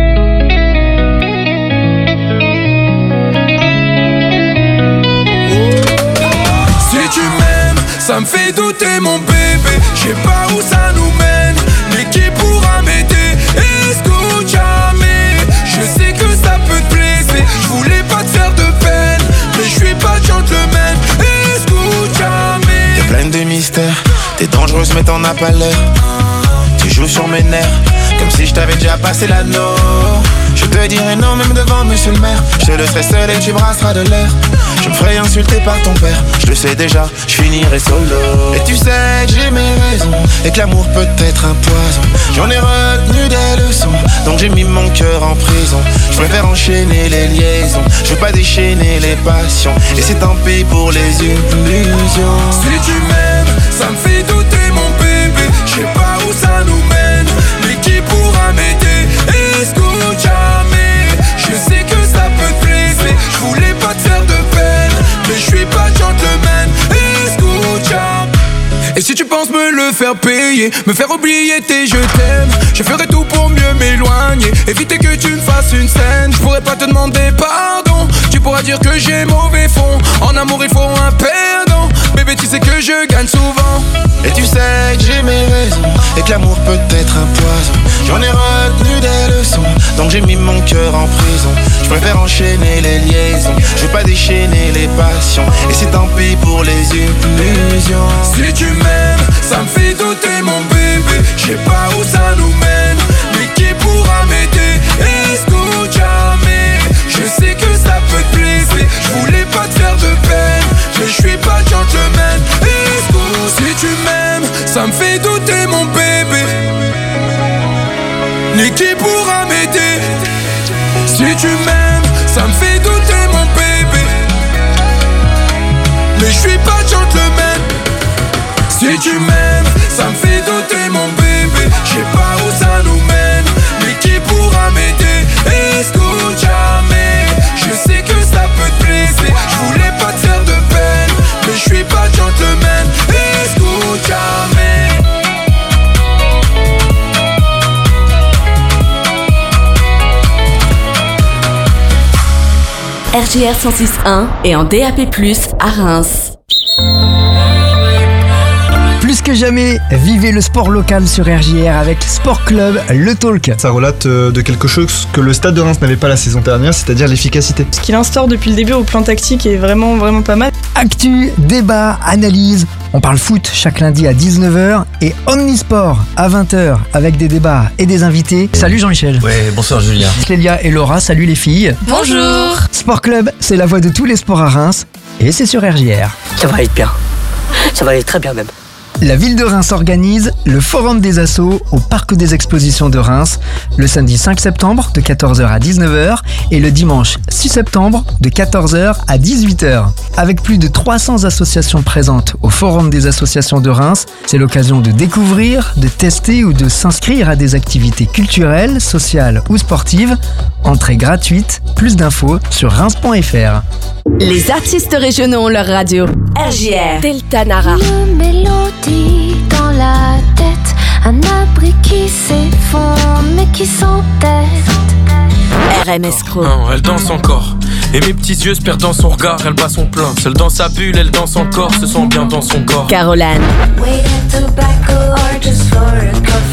L: Si tu m'aimes, ça me fait douter mon bébé. Je sais pas où ça nous mène, mais qui pourra m'aider? Escúchame, je sais que ça peut te blesser. Je voulais pas te faire de peine, mais je suis pas gentleman. Escúchame.
D: T'es pleine de mystères, t'es dangereuse mais t'en as pas l'air. Tu joues sur mes nerfs, comme si je t'avais déjà passé l'anneau. Je te dirai non même devant monsieur le maire. Je te laisserai seul et tu brasseras de l'air. Je me ferai insulter par ton père, je le sais déjà, je finirai solo. Et tu sais que j'ai mes raisons, et que l'amour peut être un poison. J'en ai retenu des leçons, donc j'ai mis mon cœur en prison. Je préfère enchaîner les liaisons, je veux pas déchaîner les passions. Et c'est tant pis pour les illusions.
L: Si tu m'aimes, ça me fait douter mon bébé. Je sais pas où ça nous mène, mais qui pourra m'aider? me faire payer, me faire oublier tes je t'aime. Je ferai tout pour mieux m'éloigner, éviter que tu me fasses une scène. Je pourrais pas te demander pardon, tu pourras dire que j'ai mauvais fond. En amour il faut un perdant, bébé tu sais que je gagne souvent.
D: Et tu sais que j'ai mes raisons, et que l'amour peut être un poison. J'en ai retenu des leçons, donc j'ai mis mon cœur en prison. Je préfère enchaîner les liaisons, je veux pas déchaîner les passions. Et c'est tant pis pour les illusions.
L: Si tu m'aimes, ça me fait douter mon bébé. Je sais pas où ça nous mène, mais qui pourra m'aider? Escúchame, je sais que ça peut te blesser. Je voulais pas te faire de peine, mais je suis pas gentleman. Si tu m'aimes, ça me fait douter mon bébé. Mais qui pourra m'aider? Si tu m'aimes, ça me fait douter mon bébé. Mais je suis pas gentleman. Si tu m'aimes, ça me fait douter mon bébé. Je sais pas où ça nous mène, mais qui pourra m'aider? Escúchame, je sais que ça peut te blesser. Je voulais pas te faire de peine, mais je suis pas gentleman. Escúchame.
B: RJR 106.1 et en DAP+, à Reims.
O: Plus que jamais, vivez le sport local sur RJR avec Sport Club, le talk.
P: Ça relate de quelque chose que le Stade de Reims n'avait pas la saison dernière, c'est-à-dire l'efficacité.
Q: Ce qu'il instaure depuis le début au plan tactique est vraiment pas mal.
O: Actu, débat, analyse. On parle foot chaque lundi à 19h et Omnisport à 20h avec des débats et des invités. Salut Jean-Michel.
R: Ouais, bonsoir Julien.
O: Clélia et Laura, salut les filles.
I: Bonjour.
O: Sport Club, c'est la voix de tous les sports à Reims et c'est sur RJR.
S: Ça va être bien. Ça va aller très bien même.
O: La ville de Reims organise le Forum des Assos au Parc des Expositions de Reims le samedi 5 septembre de 14h à 19h et le dimanche 6 septembre de 14h à 18h. Avec plus de 300 associations présentes au Forum des Associations de Reims, c'est l'occasion de découvrir, de tester ou de s'inscrire à des activités culturelles, sociales ou sportives. Entrée gratuite, plus d'infos sur reims.fr.
B: Les artistes régionaux ont leur radio. RJR, Delta Nara.
T: Une mélodie dans la tête, un abri qui s'effondre mais qui s'entête.
B: RMS Crew.
L: Elle danse encore, et mes petits yeux se perdent dans son regard. Elle bat son plein, seule dans sa bulle, elle danse encore, se sent bien dans son corps.
B: Caroline.
T: Wait at the back or just for a coffee.